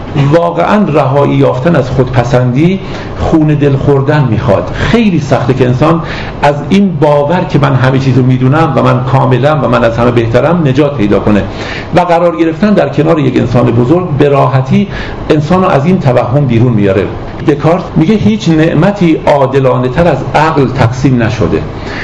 A: واقعا رهایی یافتن از خودپسندی خون دل خوردن میخواد. خیلی سخته که انسان از این باور که من همه چیزو میدونم و من کاملم و من از همه بهترم نجات پیدا کنه و قرار گرفتن در کنار یک انسان بزرگ به راحتی انسانو از این توهم بیرون میاره. دکارت میگه هیچ نعمتی عادلانه تر از عقل تقسیم نشده.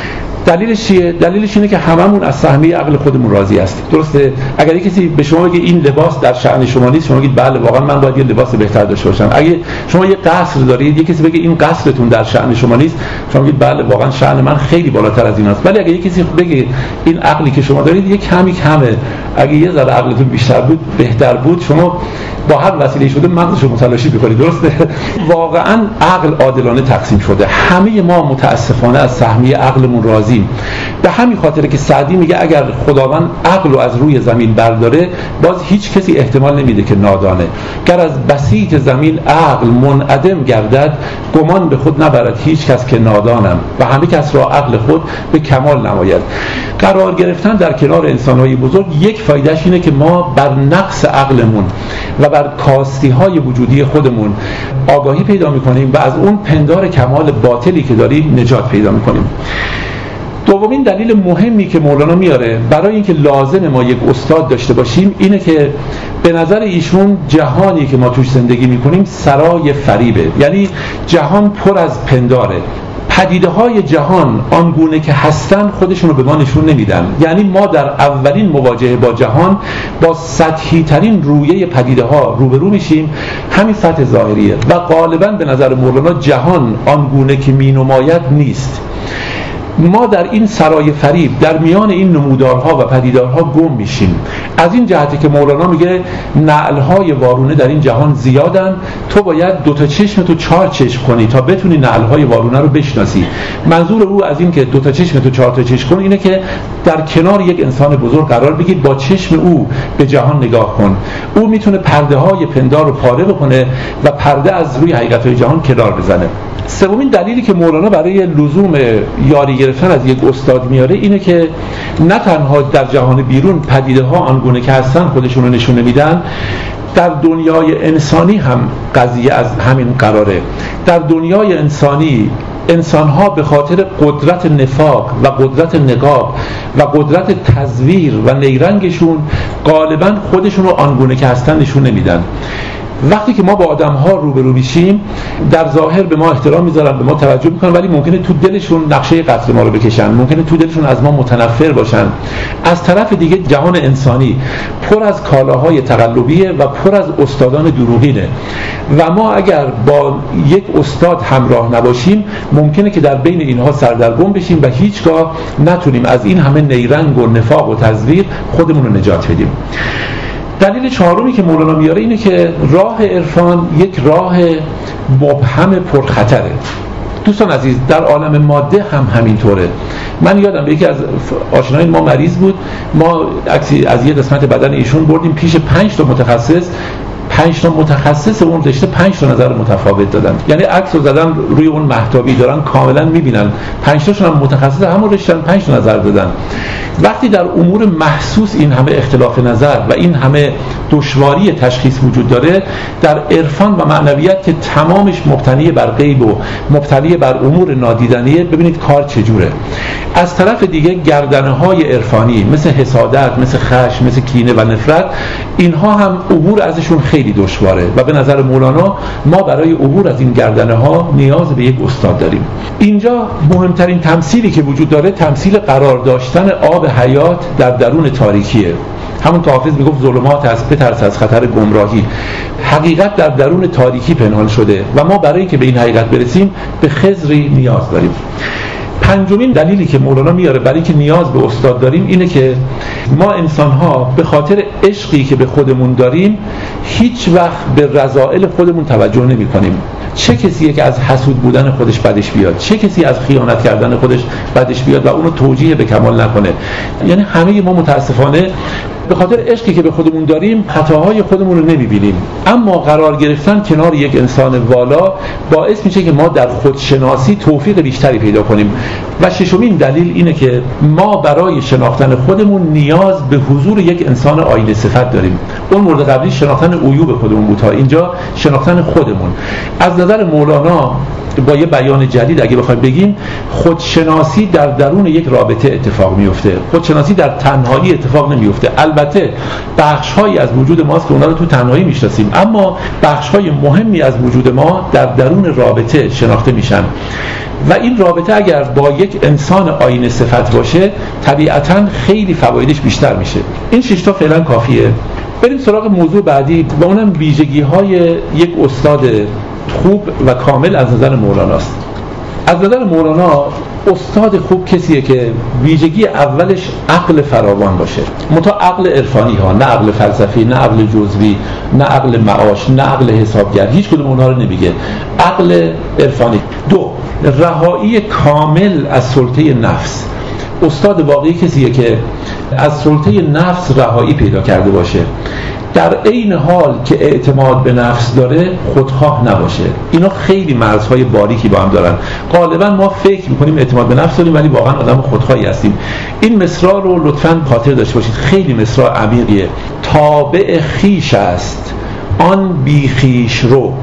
A: دلیلش چیه؟ دلیلش اینه که هممون از سهمیه عقل خودمون راضی هستیم. درسته؟ اگر کسی به شما بگه این لباس در شأن شما نیست، شما بگید بله واقعا من باید یه لباس بهتر داشته باشم. اگه شما یه قصر دارید، یه کسی بگه این قصرتون در شأن شما نیست، شما بگید بله واقعا شأن من خیلی بالاتر از این است. ولی اگه کسی بگه این عقلی که شما دارید یه کمی کمه، اگه یه ذره عقلتون بیشتر بود بهتر بود، شما با هر وسیله شده مغزشو متلاشی بکنید. درسته؟ واقعا عقل عادلانه تقسیم شده. همه ما متاسفانه از سهمیه عقلمون راضیم. به همین خاطره که سعدی میگه اگر خداوند عقل رو از روی زمین برداره، باز هیچ کسی احتمال نمیده که نادانه. گر از بسیط زمین عقل منعدم گردد، گمان به خود نبرد هیچ کس که نادانم و همه کس را عقل خود به کمال نماید. قرار گرفتن در کنار انسان‌های بزرگ یک فایدهش اینه که ما بر نقص عقلمون و بر کاستی‌های وجودی خودمون آگاهی پیدا می‌کنیم و از اون پندار کمال باطلی که داریم نجات پیدا می‌کنیم. دومین دلیل مهمی که مولانا میاره برای اینکه لازم ما یک استاد داشته باشیم اینه که به نظر ایشون جهانی که ما توش زندگی میکنیم سرای فریبه. یعنی جهان پر از پنداره. پدیده های جهان آنگونه که هستن خودشون رو به ما نشون نمیدن. یعنی ما در اولین مواجهه با جهان با سطحی ترین رویه پدیده ها روبرو میشیم، همین سطح ظاهریه و غالبا به نظر مولانا جهان آنگونه که مینماید نیست. ما در این سرای فریب در میان این نمودارها و پدیدارها گم میشیم. از این جهتی که مولانا میگه نعلهای وارونه در این جهان زیادن، تو باید 2 تا چشم تو 4 چشم کنی تا بتونی نعلهای وارونه رو بشناسی. منظور او از این که 2 تا چشم تو 4 تا چشم کن اینه که در کنار یک انسان بزرگ قرار بگیر، با چشم او به جهان نگاه کن. او میتونه پرده های پندار رو پاره بکنه و پرده از روی حقیقت‌های جهان کنار بزنه. سومین دلیلی که مولانا برای لزوم یاری گرفتن از یک استاد میاره اینه که نه تنها در جهان بیرون پدیده ها آنگونه که هستن خودشون رو نشون نمیدن، در دنیای انسانی هم قضیه از همین قراره. در دنیای انسانی انسان‌ها به خاطر قدرت نفاق و قدرت نقاب و قدرت تزویر و نیرنگشون غالباً خودشون رو آنگونه که هستن نشون نمیدن. وقتی که ما با آدم‌ها روبرو میشیم در ظاهر به ما احترام میذارن، به ما توجه میکنن، ولی ممکنه تو دلشون نقشه قتل ما رو بکشن، ممکنه تو دلشون از ما متنفر باشن. از طرف دیگه جهان انسانی پر از کالاهای تقلبیه و پر از استادان دروغینه و ما اگر با یک استاد همراه نباشیم ممکنه که در بین اینها سردرگم بشیم و هیچگاه نتونیم از این همه نیرنگ و نفاق و تزویر خودمون رو نجات بدیم. دلیل چهارمی که مولانا میاره اینه که راه عرفان یک راه مبهم پرخطره. دوستان عزیز، در عالم ماده هم همینطوره. من یادم یکی از آشنایان ما مریض بود، ما عکسی از یه قسمت بدن ایشون بردیم پیش 5 تا متخصص. 5 تا متخصص اون رشته 5 تا نظر متفاوت دادن. یعنی عکس رو زدن روی اون مهتابی، دارن کاملا میبینن 5 تاشون هم متخصص همون رشته 5 تا نظر دادن. وقتی در امور محسوس این همه اختلاف نظر و این همه دشواری تشخیص وجود داره، در عرفان و معنویت که تمامش مبتنی بر غیب و مبتنی بر امور نادیدنیه، ببینید کار چجوره. از طرف دیگه گردنه‌های عرفانی مثل حسادت، مثل خشم، مثل کینه و نفرت، اینها هم عبور ازشون خیلی دشواره و به نظر مولانا ما برای عبور از این گردنه‌ها نیاز به یک استاد داریم. اینجا مهمترین تمثیلی که وجود داره تمثیل قرار داشتن آب حیات در درون تاریکیه. همون تا حافظ میگفت ظلمات از بترس از خطر گمراهی. حقیقت در درون تاریکی پنهان شده و ما برای که به این حقیقت برسیم به خضری نیاز داریم. پنجمین دلیلی که مولانا میاره برای که نیاز به استاد داریم اینه که ما انسان‌ها به خاطر عشقی که به خودمون داریم هیچ وقت به رذائل خودمون توجه نمی‌کنیم. چه کسیه که از حسود بودن خودش بدش بیاد، چه کسی از خیانت کردن خودش بدش بیاد و اونو توجیه به کمال نکنه. یعنی همه ما متاسفانه به خاطر عشقی که به خودمون داریم خطاهای خودمون رو نمی‌بینیم، اما قرار گرفتن کنار یک انسان والا باعث میشه که ما در خودشناسی توفیق بیشتری پیدا کنیم. و ششمین دلیل اینه که ما برای شناختن خودمون نیاز به حضور یک انسان آینه صفت داریم. اون مورد قبلی شناختن عیوب خودمون بود، اینجا شناختن خودمون. از نظر مولانا با یه بیان جدید اگه بخوایم بگیم، خودشناسی در درون یک رابطه اتفاق میفته، خودشناسی در تنهایی اتفاق نمیفته. البته بخش‌هایی از وجود ماست که اونا رو تو تنهایی میشناسیم، اما بخش‌های مهمی از وجود ما در درون رابطه شناخته میشن و این رابطه اگر با یک انسان آینه صفت باشه طبیعتاً خیلی فوایدش بیشتر میشه. این 6 تا فعلا کافیه. بریم سراغ موضوع بعدی و اونم ویژگی‌های یک استاد خوب و کامل از نظر مولاناست. از نظر مولانا استاد خوب کسیه که ویژگی اولش عقل فراوان باشه، منتها عقل عرفانی ها، نه عقل فلسفی، نه عقل جزوی، نه عقل معاش، نه عقل حسابگر، هیچ کدوم اونها رو نمیگه. عقل عرفانی. 2. رهایی کامل از سلطه نفس. استاد واقعی کسیه که از سلطه نفس رهایی پیدا کرده باشه، در عین حال که اعتماد به نفس داره خودخواه نباشه. اینا خیلی مرزهای باریکی با هم دارن. غالبا ما فکر میکنیم اعتماد به نفس داریم ولی واقعا آدم خودخواهی هستیم. این مصرع رو لطفاً خاطر داشته باشید، خیلی مصرع عمیقیه. تابع خیش است آن بی خیش رو.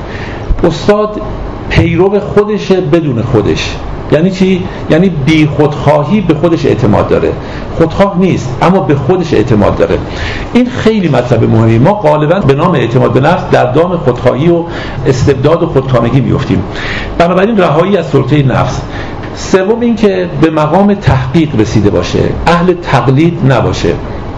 A: استاد پیرو خودشه بدون خودش. یعنی چی؟ یعنی بی خودخواهی به خودش اعتماد داره، خودخواه نیست اما به خودش اعتماد داره. این خیلی مطلب مهمی. ما غالبا به نام اعتماد به نفس در دام خودخواهی و استبداد و خودکامگی میافتیم. بنابراین رهایی از سلطه نفس. 3. این که به مقام تحقیق رسیده باشه، اهل تقلید نباشه.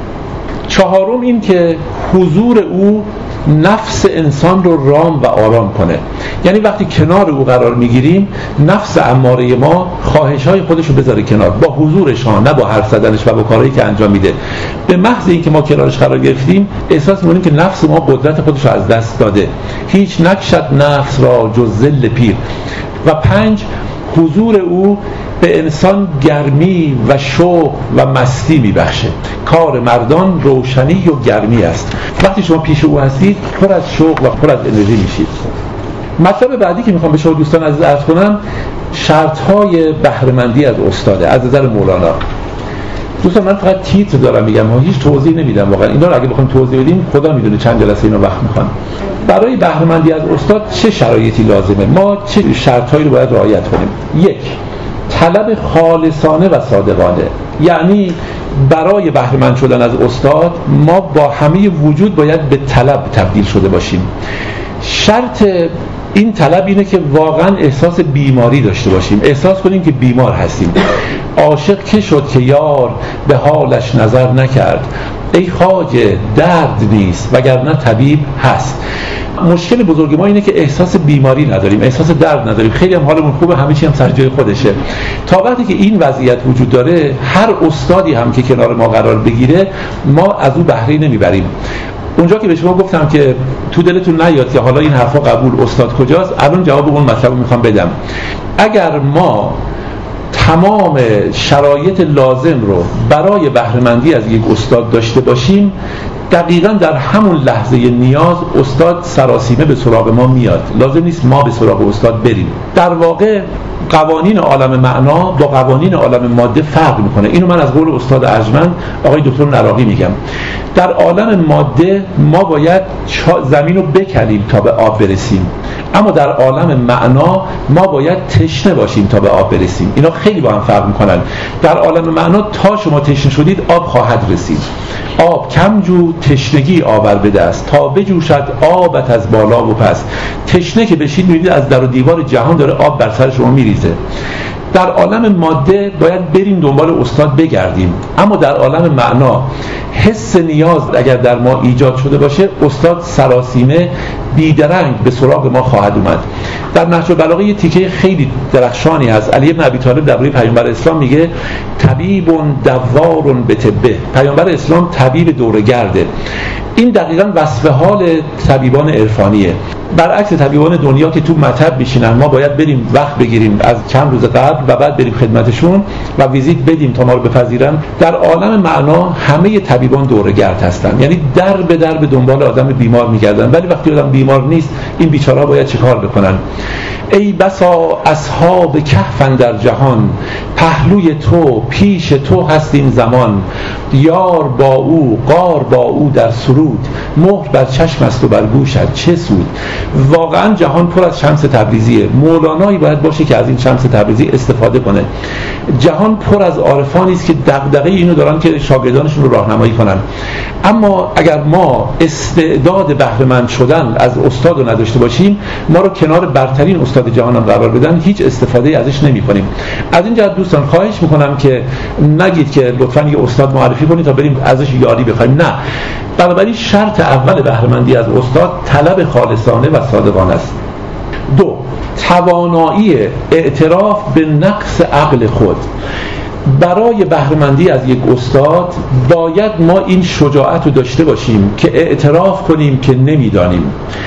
A: 4. این که حضور او نفس انسان رو رام و آرام کنه. یعنی وقتی کنار او قرار میگیریم نفس اماره ما خواهش‌های خودش رو بذاره کنار، با حضورش ها، نه با حرف زدنش و با کارهایی که انجام میده. به محض اینکه ما کنارش قرار گرفتیم احساس می‌کنیم که نفس ما قدرت خودش رو از دست داده. هیچ نکشد نفس را جز ذل پیر. و 5. حضور او به انسان گرمی و شوق و مستی میبخشه. کار مردان روشنی و گرمی است. وقتی شما پیش او هستید پر از شوق و پر از انرژی میشید. مطلب بعدی که میخوام به شما دوستان عزیز عرض کنم، شرط‌های بهره‌مندی از استاده از نظر مولانا. دوستان من فقط تیتر دارم میگم، هیچ توضیح نمیدم. واقعا اینا رو اگه بخوایم توضیح بدیم خدا میدونه چند جلسه اینا وقت میخوان. برای بهره‌مندی از استاد چه شرایطی لازمه؟ ما چه شرط‌هایی رو باید رعایت کنیم؟ 1. طلب خالصانه و صادقانه. یعنی برای بهره‌مند شدن از استاد ما با همه وجود باید به طلب تبدیل شده باشیم. شرط این طلب اینه که واقعا احساس بیماری داشته باشیم، احساس کنیم که بیمار هستیم. عاشق که شد که یار به حالش نظر نکرد، ای خواجه درد نیست وگرنه طبیب هست. مشکل بزرگ ما اینه که احساس بیماری نداریم، احساس درد نداریم، خیلی هم حالمون خوبه، همه چی هم سر جای خودشه. تا وقتی که این وضعیت وجود داره هر استادی هم که کنار ما قرار بگیره ما از او بهره نمیبریم. اونجا که به شما گفتم که تو دلتون نیاد که حالا این حرفا قبول، استاد کجاست، الان جواب اون مطلب رو میخوام بدم. اگر ما تمام شرایط لازم رو برای بهره‌مندی از یک استاد داشته باشیم دقیقاً در همون لحظه نیاز استاد سراسیمه به سراغ ما میاد. لازم نیست ما به سراغ استاد بریم. در واقع قوانین عالم معنا با قوانین عالم ماده فرق میکنه. اینو من از قول استاد ارجمند آقای دکتر نراقی میگم. در عالم ماده ما باید زمین رو بکنیم تا به آب برسیم، اما در عالم معنا ما باید تشنه باشیم تا به آب برسیم. اینا خیلی با هم فرق میکنن. در عالم معنا تا شما تشنه شدید آب خواهد رسید. آب کم جو تشنگی آور به دست، تا بجوشد آبت از بالا و پس. تشنه که بشید میبینید از در و دیوار جهان داره آب بر سر شما میریزه. در عالم ماده باید بریم دنبال استاد بگردیم، اما در عالم معنا حس نیاز اگر در ما ایجاد شده باشه استاد سراسیمه بیدرنگ به سراغ ما خواهد اومد. در نهج البلاغه یه تیکه خیلی درخشانی هست. علی بن ابی طالب درباره پیامبر اسلام میگه طبیب دوار به طبه. پیامبر اسلام طبیب دوره‌گرده. این دقیقاً وصف حال طبیبان عرفانیه. برعکس طبیبان دنیا که تو مطب میشینن، ما باید بریم وقت بگیریم از چند روز قبل و بعد بریم خدمتشون و ویزیت بدیم تا ما رو بپذیرن. در عالم معنا همه طبیبان دوره‌گرد هستن، یعنی در به دنبال آدم بیمار میگردن، ولی وقتی آدم بیمار نیست این بیچاره‌ها باید چیکار بکنن؟ ای بسا اصحاب کهف در جهان، پهلوی تو پیش تو هست این زمان. یار با او غار با او در سرود، مهر بر چشم است و بر گوشت چه سود. واقعا جهان پر از شمس تبریزیه. مولانایی باید باشه که از این شمس تبریزی استفاده کنه. جهان پر از عارفانی است که دغدغه اینو دارن که شاگردانشون رو راهنمایی کنن. اما اگر ما استعداد بهره مند شدن از استاد رو نداشته باشیم، ما رو کنار برترین استاد جهانم قرار بدن، هیچ استفاده ازش نمی‌کنیم. از این جهت دوستان خواهش می‌کنم که نگید که لطفاً یه استاد معرفی کنید تا بریم ازش یاری بخوایم. نه، بنابراین شرط اول بهره مندی از استاد طلب خالصانه و صادقانه است. 2. توانایی اعتراف به نقص عقل خود. برای بهره مندی از یک استاد باید ما این شجاعت رو داشته باشیم که اعتراف کنیم که نمیدانیم.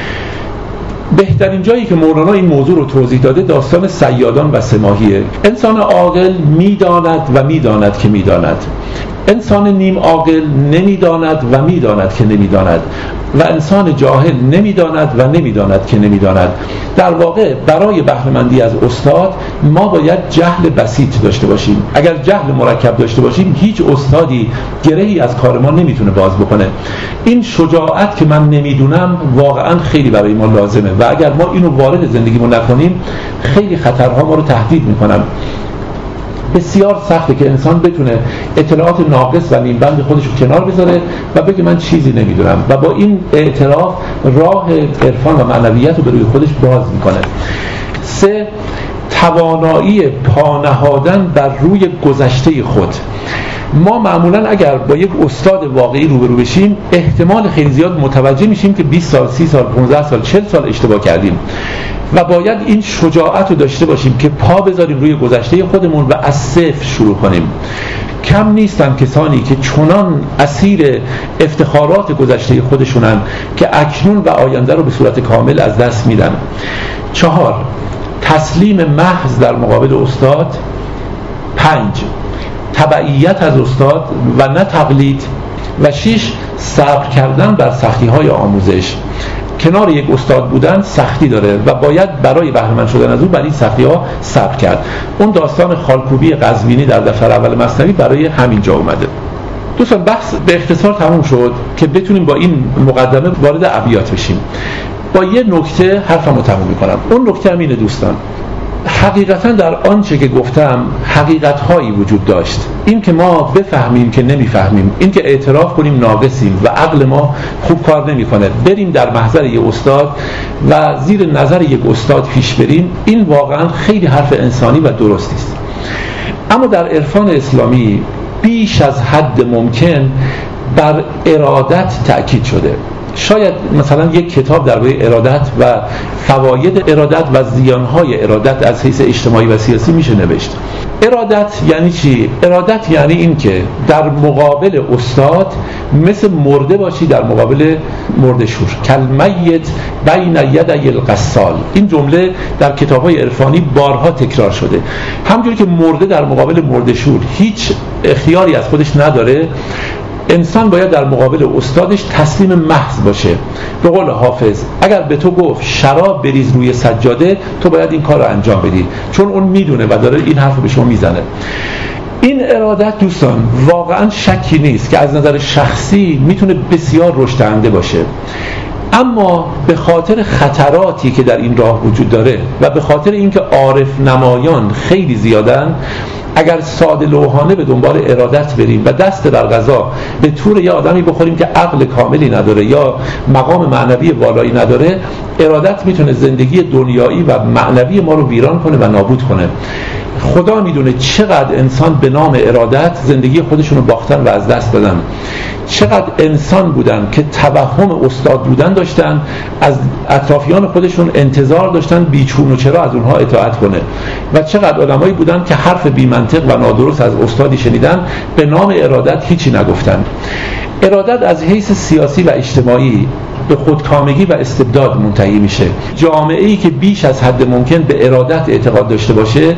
A: بهترین جایی که مولانا این موضوع رو توضیح داده داستان صیادان و سماهیه. انسان عاقل میداند و میداند که میداند، انسان نیم عاقل نمیداند و میداند که نمیداند، و انسان جاهل نمیداند و نمیداند که نمیداند. در واقع برای بهره مندی از استاد ما باید جهل بسیط داشته باشیم. اگر جهل مرکب داشته باشیم هیچ استادی گرهی از کار ما نمیتونه باز بکنه. این شجاعت که من نمیدونم واقعا خیلی برای ما لازمه و اگر ما اینو وارد زندگیمون نکنیم خیلی خطرها ما رو تهدید میکنن. بسیار سخته که انسان بتونه اطلاعات ناقص و نیمبند خودش رو کنار بذاره و بگه من چیزی نمیدونم و با این اعتراف راه عرفان و معنویت رو به روی خودش باز میکنه. 3. توانایی پا نهادن بر روی گذشته خود. ما معمولا اگر با یک استاد واقعی روبرو بشیم احتمال خیلی زیاد متوجه میشیم که 20 سال 30 سال 15 سال 40 سال اشتباه کردیم و باید این شجاعت رو داشته باشیم که پا بذاریم روی گذشته خودمون و از صفر شروع کنیم. کم نیستن کسانی که چنان اسیر افتخارات گذشته خودشونن که اکنون و آینده رو به صورت کامل از دست میدن. 4. تسلیم محض در مقابل استاد. 5. تبعیت از استاد و نه تقلید. و 6. صبر کردن بر سختی‌های آموزش. کنار یک استاد بودن سختی داره و باید برای بهره مند شدن از او بر این سختی‌ها صبر کرد. اون داستان خالکوبی قزوینی در دفتر اول مثنوی برای همین جا اومده. دوستان بحث به اختصار تموم شد که بتونیم با این مقدمه وارد ابیات بشیم. با یه نکته حرفمو تموم می‌کنم. اون نکته اینه دوستان، حقیقتا در آنچه که گفتم حقیقت‌هایی وجود داشت. این که ما بفهمیم که نمیفهمیم، این که اعتراف کنیم ناقصیم و عقل ما خوب کار نمی‌کنه، بریم در محضر یک استاد و زیر نظر یک استاد پیش بریم، این واقعا خیلی حرف انسانی و درستی است. اما در عرفان اسلامی بیش از حد ممکن بر ارادت تأکید شده. شاید مثلا یک کتاب درباره ارادت و فواید ارادت و زیانهای ارادت از حیث اجتماعی و سیاسی میشه نوشت. ارادت یعنی چی؟ ارادت یعنی این که در مقابل استاد مثل مرده باشی در مقابل مرده شور. کلمیت بین یدی القصال. این جمله در کتاب‌های عرفانی بارها تکرار شده. همونجوری که مرده در مقابل مرده شور هیچ اختیاری از خودش نداره، انسان باید در مقابل استادش تسلیم محض باشه. به قول حافظ اگر به تو گفت شراب بریز روی سجاده، تو باید این کار رو انجام بدی، چون اون میدونه و داره این حرف رو به شما میزنه. این ارادت دوستان واقعا شکی نیست که از نظر شخصی میتونه بسیار رشد دهنده باشه، اما به خاطر خطراتی که در این راه وجود داره و به خاطر اینکه عارف نمایان خیلی زیادن، اگر ساده لوحانه به دنبال ارادت بریم و دست در غذا به طور یه آدمی بخوریم که عقل کاملی نداره یا مقام معنوی بالایی نداره، ارادت میتونه زندگی دنیایی و معنوی ما رو ویران کنه و نابود کنه. خدا میدونه چقدر انسان به نام ارادت زندگی خودشون رو باختن و از دست دادن، چقدر انسان بودن که توهم استاد بودن داشتن، از اطرافیان خودشون انتظار داشتن بیچون و چرا از اونها اطاعت کنه، و چقدر علمایی بودن که حرف بی منطق و نادرست از استادی شنیدن، به نام ارادت هیچی نگفتن. ارادت از حیث سیاسی و اجتماعی به خودکامگی و استبداد منتهی میشه. جامعه‌ای که بیش از حد ممکن به ارادت اعتقاد داشته باشه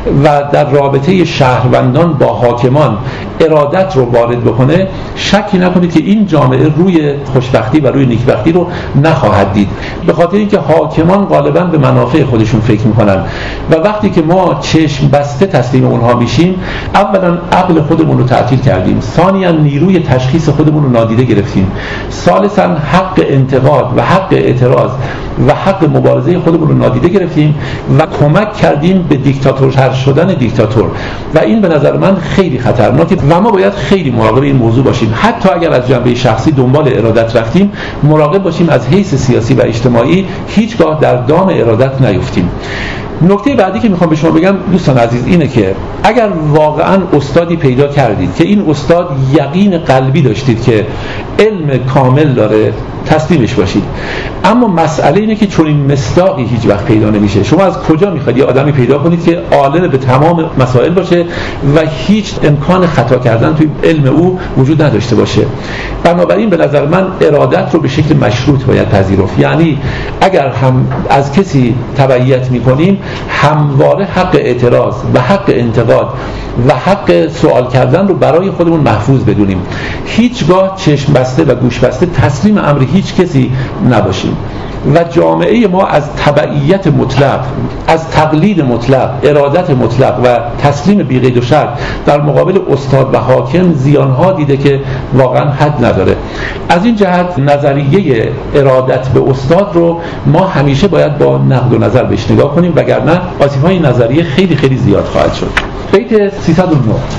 A: و در رابطه شهروندان با حاکمان ارادت رو وارد بکنه، شکی نکنید که این جامعه روی خوشبختی و روی نیکبختی رو نخواهد دید، به خاطر اینکه حاکمان غالباً به منافع خودشون فکر میکنن و وقتی که ما چشم بسته تسلیم اونها میشیم، اولا عقل خودمون رو تعطیل کردیم، ثانیاً نیروی تشخیص خودمون رو نادیده گرفتیم، ثالثاً حق انتقاد و حق اعتراض و حق مبارزه خودمون رو نادیده گرفتیم و کمک کردیم به دیکتاتور شدن دیکتاتور، و این به نظر من خیلی خطرناکه و ما باید خیلی مراقب این موضوع باشیم. حتی اگر از جنبه شخصی دنبال ارادت رفتیم، مراقب باشیم از حیث سیاسی و اجتماعی هیچگاه در دام ارادت نیفتیم. نکته بعدی که میخوام به شما بگم دوستان عزیز اینه که اگر واقعا استادی پیدا کردید که این استاد یقین قلبی داشتید که علم کامل داره، تسلیمش باشید. اما مسئله اینه که چون این مصداقی هیچ وقت پیدا نمیشه. شما از کجا میخواید یه آدمی پیدا کنید که عالم به تمام مسائل باشه و هیچ امکان خطا کردن توی علم او وجود نداشته باشه؟ بنابراین به نظر من ارادت رو به شکل مشروط باید پذیرفت. یعنی اگر هم از کسی تبعیت میکنیم، همواره حق اعتراض و حق انتقاد و حق سوال کردن رو برای خودمون محفوظ بدونیم. هیچگاه چشم بسته و گوش بسته تسلیم امر هیچ کسی نباشیم. و جامعه ما از تبعیت مطلق، از تقلید مطلق، ارادت مطلق و تسلیم بی قید و شرط در مقابل استاد و حاکم زیانها دیده که واقعا حد نداره. از این جهت نظریه ارادت به استاد رو ما همیشه باید با نقد و نظر بهش نگاه کنیم، وگرنه آسیب‌های نظریه خیلی خیلی زیاد خواهد شد. بیت 309: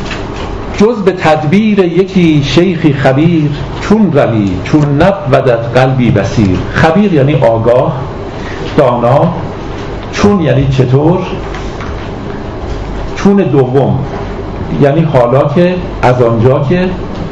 A: جز به تدبیر یکی شیخی خبیر، چون روی چون نبودت قلبی بصیر. خبیر یعنی آگاه، دانا. چون یعنی چطور. چون دوم یعنی حالا که، از آنجا که.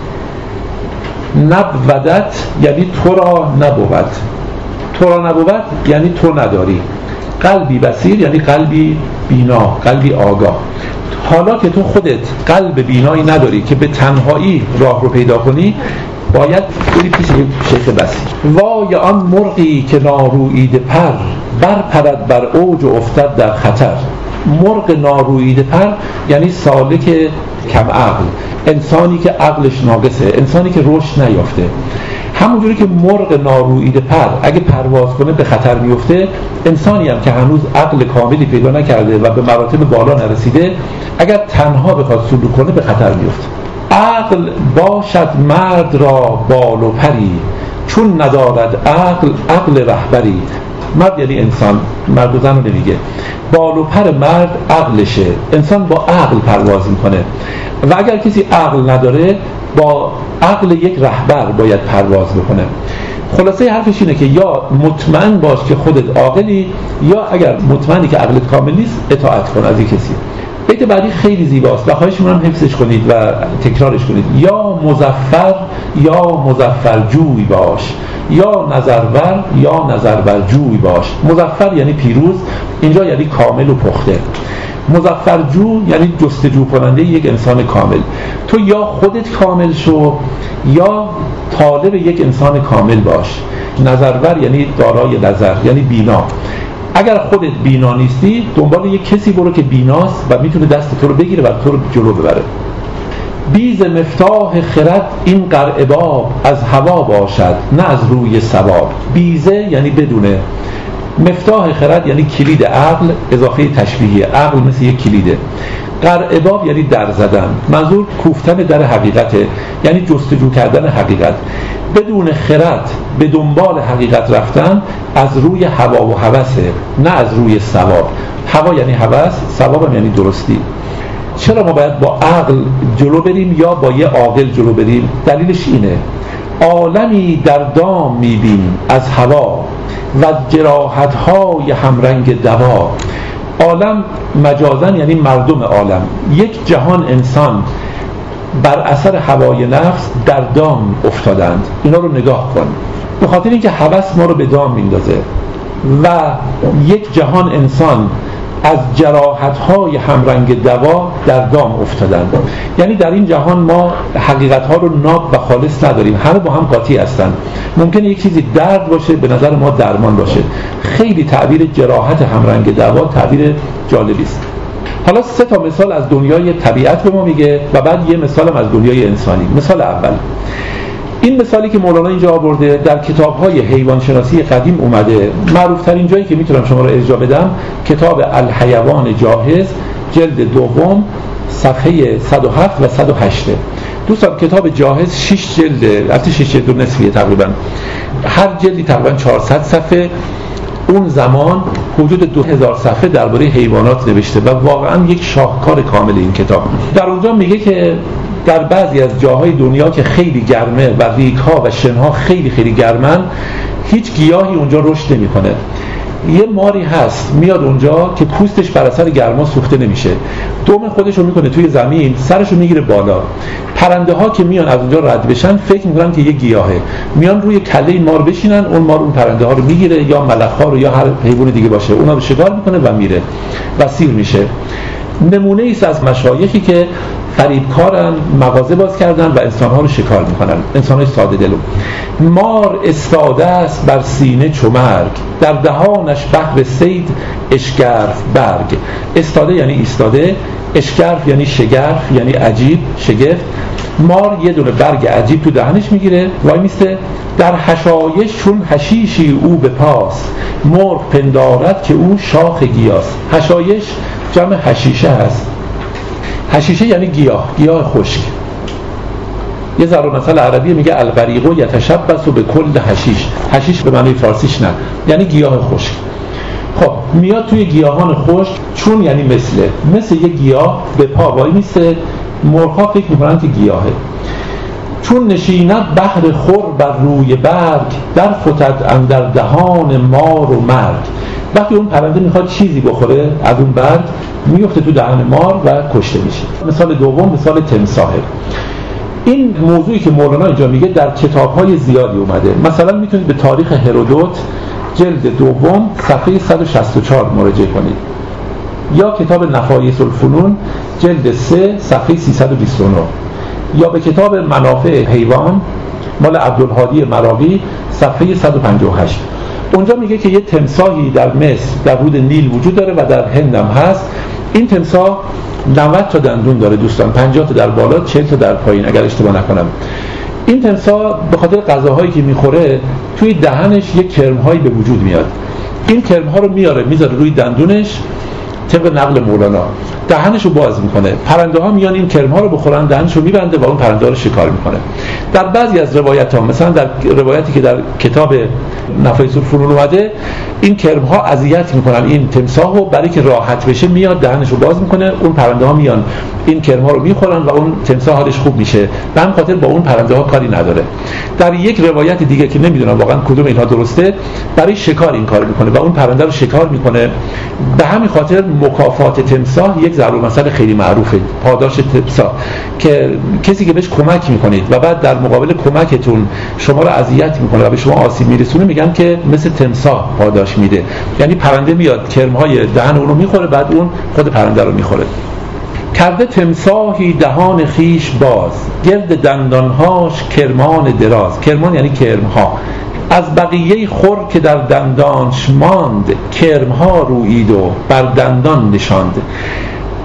A: نبودت یعنی تو را نبود. تو را نبود یعنی تو نداری. قلبی بصیر یعنی قلبی بینا، قلبی آگاه. حالا که تو خودت قلب بینایی نداری که به تنهایی راه رو پیدا کنی، باید بری پیش شیخ بصیر. وای آن مرغی که ناروییده پر، برپرد بر اوج و افتد در خطر. مرغ ناروییده پر یعنی سالک کم عقل، انسانی که عقلش ناقصه، انسانی که رشد نیافته. همونجوری که مرغ ناروییده پر اگه پرواز کنه به خطر میفته، انسانی هم که هنوز عقل کاملی پیدا نکرده و به مراتب بالا نرسیده، اگر تنها بخواد سلوک کنه به خطر میفته. عقل باشد مرد را بال و پری، چون ندارد عقل رهبری. مرد یعنی انسان، مرد و زن رو نمیگه. بال و پر مرد عقلشه، انسان با عقل پرواز میکنه و اگر کسی عقل نداره با عقل یک رهبر باید پرواز بکنه. خلاصه حرفش اینه که یا مطمئن باش که خودت عاقلی، یا اگر مطمئنی که عقلت کامل نیست اطاعت کن از یک کسی. بیت بعدی خیلی زیباست و خواهش می‌کنم حفظش کنید و تکرارش کنید. یا مظفر یا مظفرجوی باش، یا نظرور یا نظرورجوی باش. مظفر یعنی پیروز، اینجا یعنی کامل و پخته. مظفرجو یعنی جستجو کننده یک انسان کامل. تو یا خودت کامل شو یا طالب یک انسان کامل باش. نظرور یعنی دارای نظر، یعنی بینا. اگر خودت بینا نیستی، دنبال یک کسی برو که بیناست و میتونه دست تو رو بگیره و تو رو جلو ببره. بیز مفتاح خرد این قرع باب از هوا باشد نه از روی ثواب. بیزه یعنی بدونه، مفتاح خرد یعنی کلید عقل، اضافه تشبیهی، عقل مثل یک کلیده. قرع باب یعنی در زدن، منظور کوفتن در حقیقته، یعنی جستجو کردن حقیقت. بدون خرد به دنبال حقیقت رفتن از روی هوا و هوسه، نه از روی ثواب. هوا یعنی هوس، ثواب یعنی درستی. چرا ما باید با عقل جلو بریم یا با یه عاقل جلو بریم؟ دلیلش اینه: عالمی در دام میبین از هوا و جراحت‌های همرنگ دوا. عالم مجازن یعنی مردم عالم، یک جهان انسان بر اثر هوای نفس در دام افتادند. اینا رو نگاه کن، به خاطر اینکه هوس ما رو به دام میندازه و یک جهان انسان از جراحت‌های همرنگ دوا در دام افتادند. یعنی در این جهان ما حقیقت‌ها رو ناب و خالص نداریم، همه با هم قاطی هستند. ممکنه یک چیزی درد باشه، به نظر ما درمان باشه. خیلی تعبیر جراحت همرنگ دوا تعبیر جالبی است. حالا 3 تا مثال از دنیای طبیعت به ما میگه و بعد یه مثال هم از دنیای انسانی. مثال اول، این مثالی که مولانا اینجا آورده در کتاب‌های حیوانشناسی قدیم اومده. معروف‌ترین جایی که میتونم شما رو ارجاع بدم کتاب الحیوان جاهز جلد دوم صفحه 107 و 108. دوستان کتاب جاهز 6 جلد، البته 6 جلد و نصفیه تقریبا، هر جلدی تقریبا 400 صفحه. اون زمان حدود 2000 صفحه درباره حیوانات نوشته و واقعا یک شاهکار کامل این کتاب. در اونجا میگه که در بعضی از جاهای دنیا که خیلی گرمه و ریگ‌ها و شن‌ها خیلی خیلی گرمن، هیچ گیاهی اونجا رشد نمی‌کنه. یه ماری هست میاد اونجا که پوستش بر اثر گرما سوخته نمیشه، دم خودش رو میکنه توی زمین، سرش رو میگیره بالا. پرنده ها که میان از اونجا رد بشن فکر میکنن که یه گیاهه، میان روی کله این مار بشینن، اون مار اون پرنده ها رو میگیره، یا ملخ ها رو یا هر حیوان دیگه باشه، اونا رو شکار میکنه و میره و سیر میشه. نمونه ایست از مشایخی که فریبکارن، مغازه باز کردن و انسانها رو شکار میکنن، انسانهای ساده دلو. مار استاده است بر سینه چو مرگ، در دهانش بحر صید اشگرف برگ. استاده یعنی ایستاده، اشگرف یعنی شگرف، یعنی عجیب، شگفت. مار یه دونه برگ عجیب تو دهنش میگیره، وای میسته. در حشایش چون حشیشی او به پاس، مرغ پندارد که او شاخ گیاست. حشایش جمع حشیشه هست. حشیشه یعنی گیاه خشک. یه ضرب مثل عربی میگه الغریق یتشبث به کل حشیش. حشیش به معنی فارسیش نه، یعنی گیاه خشک. خب میاد توی گیاهان خشک، چون یعنی مثل یه گیاه به پا وای میسته. مرغ‌ها فکر میکنن که گیاهه. چون نشیند بحر خور بر روی برگ، در فتد اندر دهان مار و مرگ. وقتی اون پرنده میخواد چیزی بخوره از اون برگ، میفته تو دهن مار و کشته میشه. مثال دوم مثال تمساح. این موضوعی که مولانا اینجا میگه در کتاب‌های زیادی اومده. مثلا میتونید به تاریخ هرودوت جلد دوم صفحه 164 مراجعه کنید، یا کتاب نفایس الفنون جلد 3 صفحه 329، یا به کتاب منافع حیوان مال عبدالهادی مراغی صفحه 158. اونجا میگه که یه تمساحی در مصر در رود نیل وجود داره و در هند هم هست. این تمساح 90 تا دندون داره دوستان، 50 تا در بالا، 40 تا در پایین اگر اشتباه نکنم. این تمساح به خاطر غذاهایی که میخوره توی دهنش یک کرم‌هایی به وجود میاد. این کرم‌ها رو میذاره روی دندونش، طبق نقل مولانا دهنش رو باز میکنه. پرنده ها میان این کرم‌ها رو بخورن، دهنش رو میبنده و اون پرنده ها رو شکار میکنه. در بعضی از روایت ها، مثلا در روایتی که در کتاب نفایس الفنون اومده، این کرم‌ها اذیت میکنن این تمساح رو، برای که راحت بشه میاد دهنش رو باز میکنه، اون پرنده ها میان این کرم‌ها رو میخورن و اون تمساح حالش خوب میشه. به همین خاطر با اون پرنده ها کاری نداره. در یک روایت دیگه که نمیدونم واقعا کدوم اینها درسته، برای شکار این کار میکنه و اون پرنده رو شکار میکنه. به همین خاطر مکافات تمساح یک ضرب المثل خیلی معروفه، پاداش تمساح، که کسی که بهش کمک میکنید و بعد در مقابل کمکتون شما رو اذیت میکنه و به شما آسیب میرسونه، میگن که مثل تمساح پاداش میده. یعنی پرنده میاد کرم‌های دهن اون رو میخوره، بعد اون خود پرنده رو میخوره. کرده تمساحی دهان خیش باز، گرد دندانهاش کرمان دراز. کرمان یعنی کرم‌ها. از بقیه خور که در دندانش ماند، کرم‌ها رویید و بر دندان نشاند.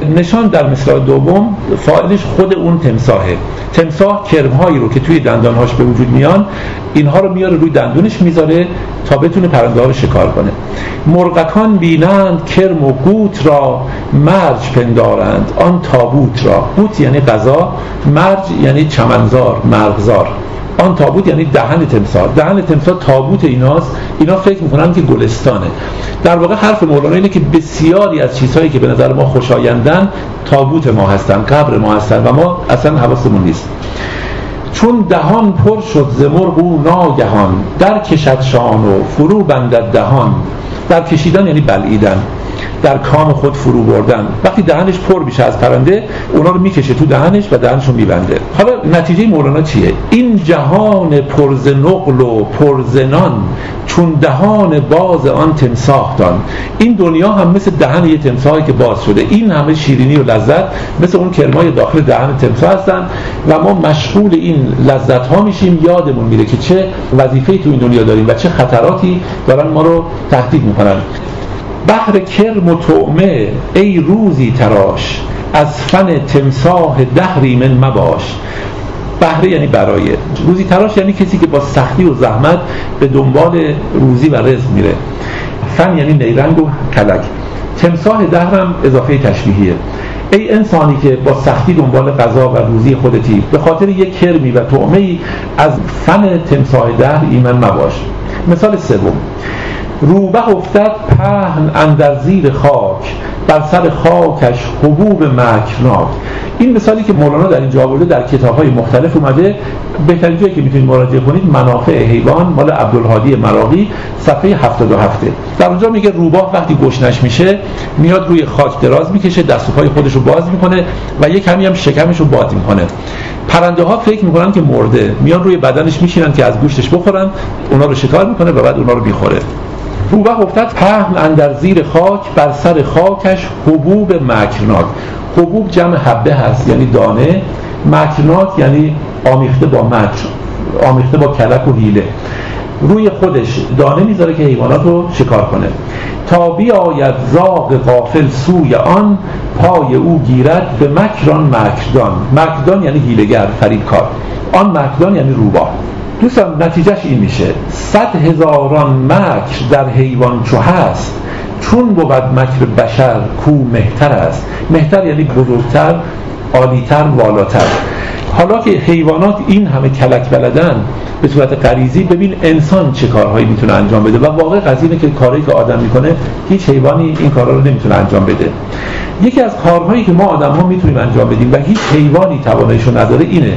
A: نشان در مصرع دوم فاعلش خود اون تمساحه. تمساح کرم‌هایی رو که توی دندانهاش به وجود میان اینها رو میاره روی دندونش میذاره تا بتونه پرنده‌ها رو شکار کنه. مرغکان بینند کرم و قوت را مرج پندارند آن تابوت را. قوت یعنی غذا، مرج یعنی چمنزار، مرغزار. آن تابوت یعنی دهن تمساح. دهن تمساح تابوت ایناست. اینا فکر میکنن که گلستانه. در واقع حرف مولانا اینه که بسیاری از چیزهایی که به نظر ما خوشایندن تابوت ما هستن، قبر ما هستن و ما اصلا حواسمون نیست. چون دهان پر شد ز مرغ او ناگهان در کشد شان و فرو بندد دهان. در کشیدن یعنی بلعیدن، در کام خود فرو بردن. وقتی دهنش پر میشه از پرنده اونا رو میکشه تو دهنش و دهنش رو میبنده. حالا نتیجه مولانا چیه؟ این جهان پرز نقل و پرزنان چون دهان باز آن تمساح دان. این دنیا هم مثل دهن یه تمساحی که باز شده. این همه شیرینی و لذت مثل اون کرمای داخل دهن تمساح هستن و ما مشغول این لذت ها میشیم، یادمون میره که چه وظیفه‌ای تو این دنیا داریم و چه خطراتی دارن ما رو تهدید میکنن. بحر کرم و طعمه ای روزی تراش از فن تمساح دهری من مباش. بهره یعنی برای، روزی تراش یعنی کسی که با سختی و زحمت به دنبال روزی و رزق میره. فن یعنی نیرنگ و کلک. تمساح دهرم اضافه تشبیهیه. ای انسانی که با سختی دنبال غذا و روزی خودتی، به خاطر یک کرمی و طعمه‌ای از فن تمساح دهر ایمن مباش. مثال سوم، روبه افتد پهن اندر زیر خاک بر سر خاکش حبوب مکرناک. این مثالی که مولانا در اینجا آورده در کتاب‌های مختلف اومده. بهترین جایی که میتونید مراجعه کنید منافع حیوان مال عبدالهادی مراغی صفحه 77. در اونجا میگه روباه وقتی گشنش میشه میاد روی خاک دراز میکشه، دست و پای خودش رو باز میکنه و یک کمی هم شکمش رو باز میکنه. پرنده ها فکر میکنن که مرده، میان روی بدنش میشینن که از گوشتش بخورن، اونا رو شکار میکنه و بعد اونا رو میخوره. روبه افتد پهن اندر زیر خاک بر سر خاکش حبوب مکرناک. حبوب جمع حبه هست یعنی دانه، مکرناک یعنی آمیخته با مکر، آمیخته با کلک و حیله. روی خودش دانه میذاره که حیوانات رو شکار کنه. تا بیاید زاغ غافل سوی آن پای او گیرد به مکران مکردان. مکردان یعنی حیله‌گر، فریبکار. آن مکردان یعنی روباه. دوستان نتیجهش این میشه 100,000 مکر در حیوان چو هست چون بود مکر بشر کو مهتر است. مهتر یعنی بزرگتر، عالیتر، والاتر. حالا که حیوانات این همه کلک بلدن به صورت غریزی، ببین انسان چه کارهایی میتونه انجام بده. و واقع قضیه اینه که کاری که آدم میکنه هیچ حیوانی این کارا رو نمیتونه انجام بده. یکی از کارهایی که ما آدم‌ها میتونیم انجام بدیم و هیچ حیوانی تواناییشو نداره اینه: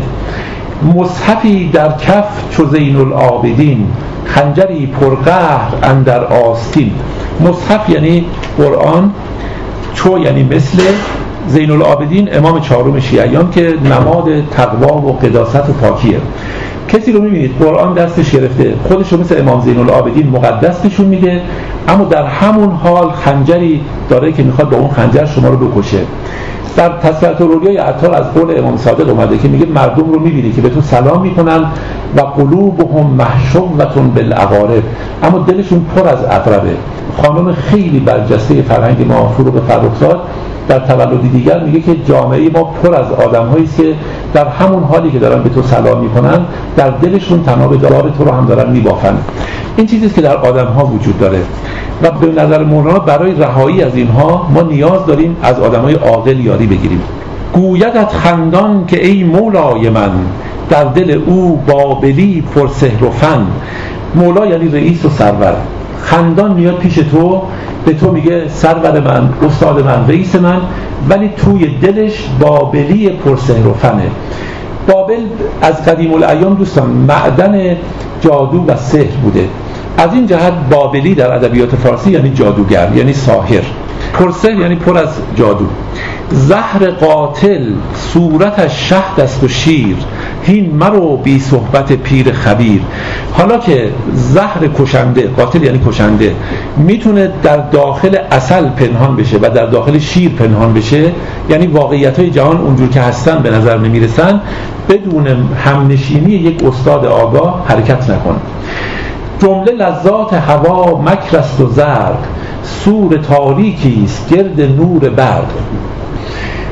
A: مصحفی در کف چو زین العابدین خنجری پرقهر اندر آستین. مصحف یعنی قرآن، چو یعنی مثل، زین العابدین امام چهارم شیعیان که نماد تقوا و قداست و پاکیه. کسی رو میبینید قرآن دستش گرفته، خودش رو مثل امام زین العابدین مقدس نشون میده، اما در همون حال خنجری داره که میخواد با اون خنجر شما رو بکشه. در تذکرة الاولیاء عطار از قول امام صادق اومده که میگه مردم رو میبینی که به تو سلام میکنن و قلوبهم محشوة بالعقارب، اما دلشون پر از عقربه. خانم خیلی برجسته فرهنگ ما فروغ فرخزاد در تولدی دیگر میگه که جامعه ما پر از آدم‌هایی است که در همون حالی که دارن به تو سلام میکنن در دلشون طناب دار تو رو هم دارن میبافن. این چیزی است که در آدم‌ها وجود داره و به نظر مولانا برای رهایی از اینها ما نیاز داریم از آدم‌های عاقل یاری بگیریم. گویدت خندان که ای مولای من در دل او بابلی پر سحر و فن. مولا یعنی رئیس و سرور. خندان میاد پیش تو، به تو میگه سرور من، استاد من، رئیس من، ولی توی دلش بابلی پر سحر و فنه. بابل از قدیم الایام دوستان معدن جادو و سحر بوده. از این جهت بابلی در ادبیات فارسی یعنی جادوگر، یعنی ساحر. پرسحر یعنی پر از جادو. زهر قاتل صورتش شهد است و شیر هین مرو بی صحبت پیر خبیر. حالا که زهر کشنده، قاتل یعنی کشنده، میتونه در داخل عسل پنهان بشه و در داخل شیر پنهان بشه، یعنی واقعیت‌های جهان اونجور که هستن به نظر نمیرسن، بدون همنشینی یک استاد آگاه حرکت نکن. جمله لذات هوا مکر است و زرق سور تاریکی است گرد نور برق.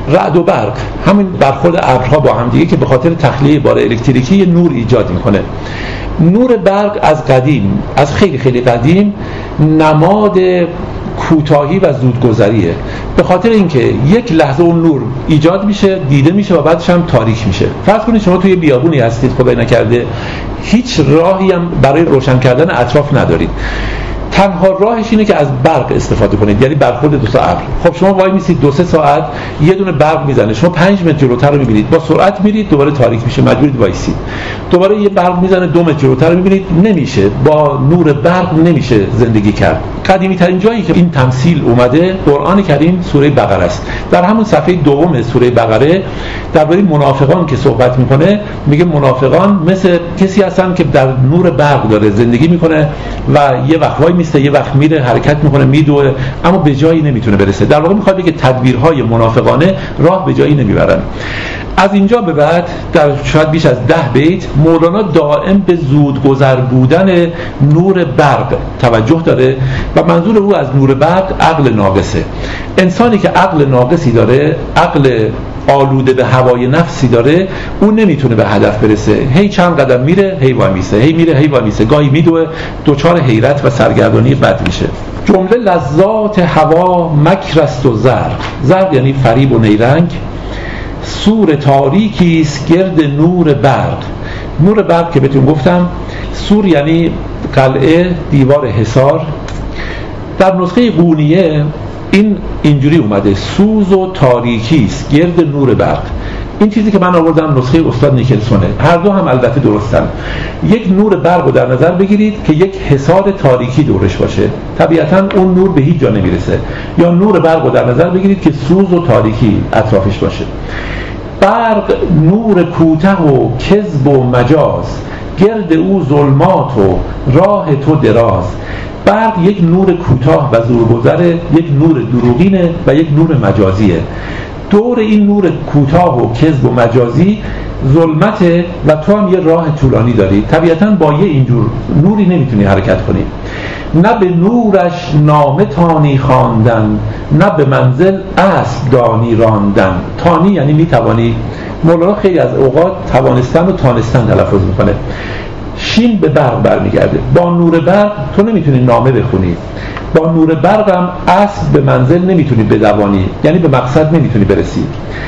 A: رعد و برق، همین برخورد ابرها با هم دیگه که به خاطر تخلیه بار الکتریکی نور ایجاد میکنه. نور برق از قدیم، از خیلی خیلی قدیم، نماد کوتاهی و زودگذریه، به خاطر اینکه یک لحظه اون نور ایجاد میشه، دیده میشه و بعدش هم تاریک میشه. فرض کنید شما توی بیابونی هستید، خدای نکرده هیچ راهی هم برای روشن کردن اطراف ندارید، تنها راهش اینه که از برق استفاده کنید، یعنی برخورد دو تا ابر. خب شما وای میسید 2-3 ساعت یه دونه برق میزنه، شما 5 متر جلوتر رو میبینید، با سرعت میرید دوباره تاریک میشه، مجبورید وایسید. دوباره یه برق میزنه 2 متر جلوتر رو میبینید، نمیشه، با نور برق نمیشه زندگی کرد. قدیمی ترین جایی که این تمثیل اومده قرآن کریم سوره بقره است. در همون صفحه دوم سوره بقره درباره منافقان که صحبت میکنه، میگه منافقان مثل کسی هستن که در نور برق داره زندگی میکنه و یه وقت وای میسته، یه وقت میره حرکت میکنه، میدوه، اما به جایی نمیتونه برسه. در واقع میخواد بگه تدبیرهای منافقانه راه به جایی نمیبرن. از اینجا به بعد در شاید بیش از 10 بیت مولانا دائم به زودگذر بودن نور برق توجه داره و منظور او از نور برق عقل ناقصه. انسانی که عقل ناقصی داره، عقل آلوده به هوای نفسی داره، اون نمیتونه به هدف برسه، هی چند قدم میره هی وای میسه، هی میره هی وای میسه، گاهی میدوه، دچار حیرت و سرگردانی بد میشه. جمله لذات هوا مکر است و زرق یعنی فریب و نیرنگ، سور تاریکی است گرد نور برق. نور برق که بهتون گفتم، سور یعنی قلعه، دیوار حصار. در نسخه قونیه اینجوری اومده، سوز و تاریکی است گرد نور برق. این چیزی که من آوردم نسخه استاد نیکلسونه، هر دو هم البته درستن. یک نور برق رو در نظر بگیرید که یک حصار تاریکی دورش باشه، طبیعتاً اون نور به هیچ جا نمیرسه. یا نور برق رو در نظر بگیرید که سوز و تاریکی اطرافش باشه. برق نور کوته و کذب و مجاز، گرد او ظلمات و راه تو دراز. برق یک نور کوتاه و زورگذره، یک نور دروغینه و یک نور مجازیه. دور این نور کوتاه و کذب و مجازی ظلمته و تو هم یه راه طولانی داری. طبیعتاً با یه اینجور نوری نمیتونی حرکت کنی. نه به نورش نامه تانی خواندن، نه به منزل اسب دانی راندن. تانی یعنی میتوانی. مولانا خیلی از اوقات توانستن و تانستن تلفظ میکنه. شین به برق برمیگرده. با نور برق تو نمیتونی نامه بخونی، با نور برق هم اسب به منزل نمیتونی بدوانی، یعنی به مقصد نمیتونی برسی.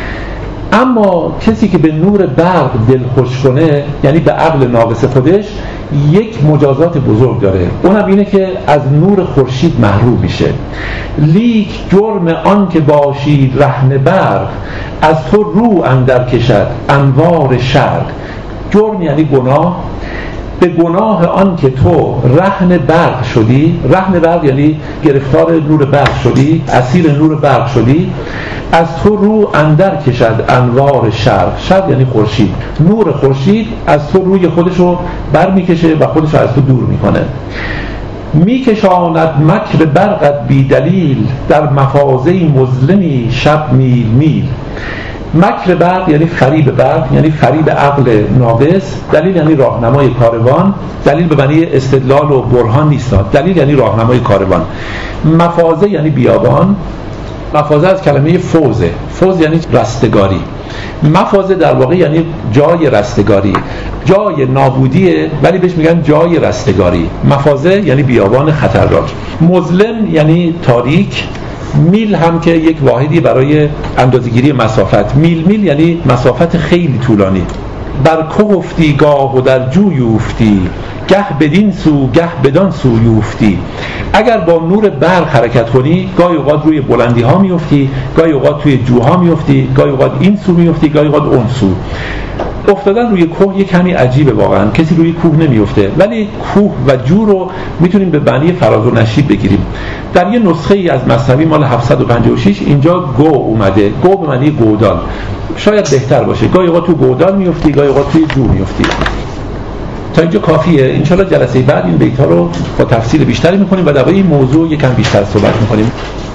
A: اما کسی که به نور برق دل خوش کنه، یعنی به عقل ناقص خودش، یک مجازات بزرگ داره، اونم اینه که از نور خورشید محروم میشه. لیک جرم آن که باشید رهن برق، از تو رو اندر کشد انوار شرق. جرم یعنی گناه. به گناه آن که تو رهن برق شدی، رهن برق یعنی گرفتار نور برق شدی، اسیر نور برق شدی، از تو رو اندر کشد انوار شرق. شرق یعنی خورشید. نور خورشید از تو روی خودشو بر میکشه و خودشو از تو دور میکنه. میکشاند مکر برقت بی دلیل، در مفازه مظلمی شب میل میل. مکر برق یعنی فریب برق، یعنی فریب عقل ناقص. دلیل یعنی راهنمای کاروان. دلیل به معنی استدلال و برهان نیست، دلیل یعنی راهنمای کاروان. مفازه یعنی بیابان. مفازه از کلمه فوزه. فوز یعنی رستگاری. مفازه در واقع یعنی جای رستگاری، جای نابودیه ولی بهش میگن جای رستگاری. مفازه یعنی بیابان خطرناک. مظلم یعنی تاریک. میل هم که یک واحدی برای اندازه‌گیری مسافت. میل یعنی مسافت خیلی طولانی. بر که افتی گاه و در جو یوفتی، گه بدین سو گه بدان سو یوفتی. اگر با نور برق حرکت کنی، گاهی اوقات روی بلندی ها میفتی، گاهی اوقات توی جوها میفتی، گاهی اوقات این سو میفتی، گاهی اوقات اون سو. افتادن روی کوه یک کمی عجیبه واقعا، کسی روی کوه نمیفته، ولی کوه و جو رو میتونیم به معنی فراز و نشیب بگیریم. در یه نسخه ای از مثنوی مال 756 اینجا گو اومده، گو به معنی گودال. شاید بهتر باشه، گاهی اوقات تو گودال میفتی، گاهی اوقات توی جو میفتی. تا اینجا کافیه. انشالله جلسه بعد این بیت‌ها رو با تفصیل بیشتری میکنیم و درباره این موضوع یکم بیشتر صحبت میکنیم.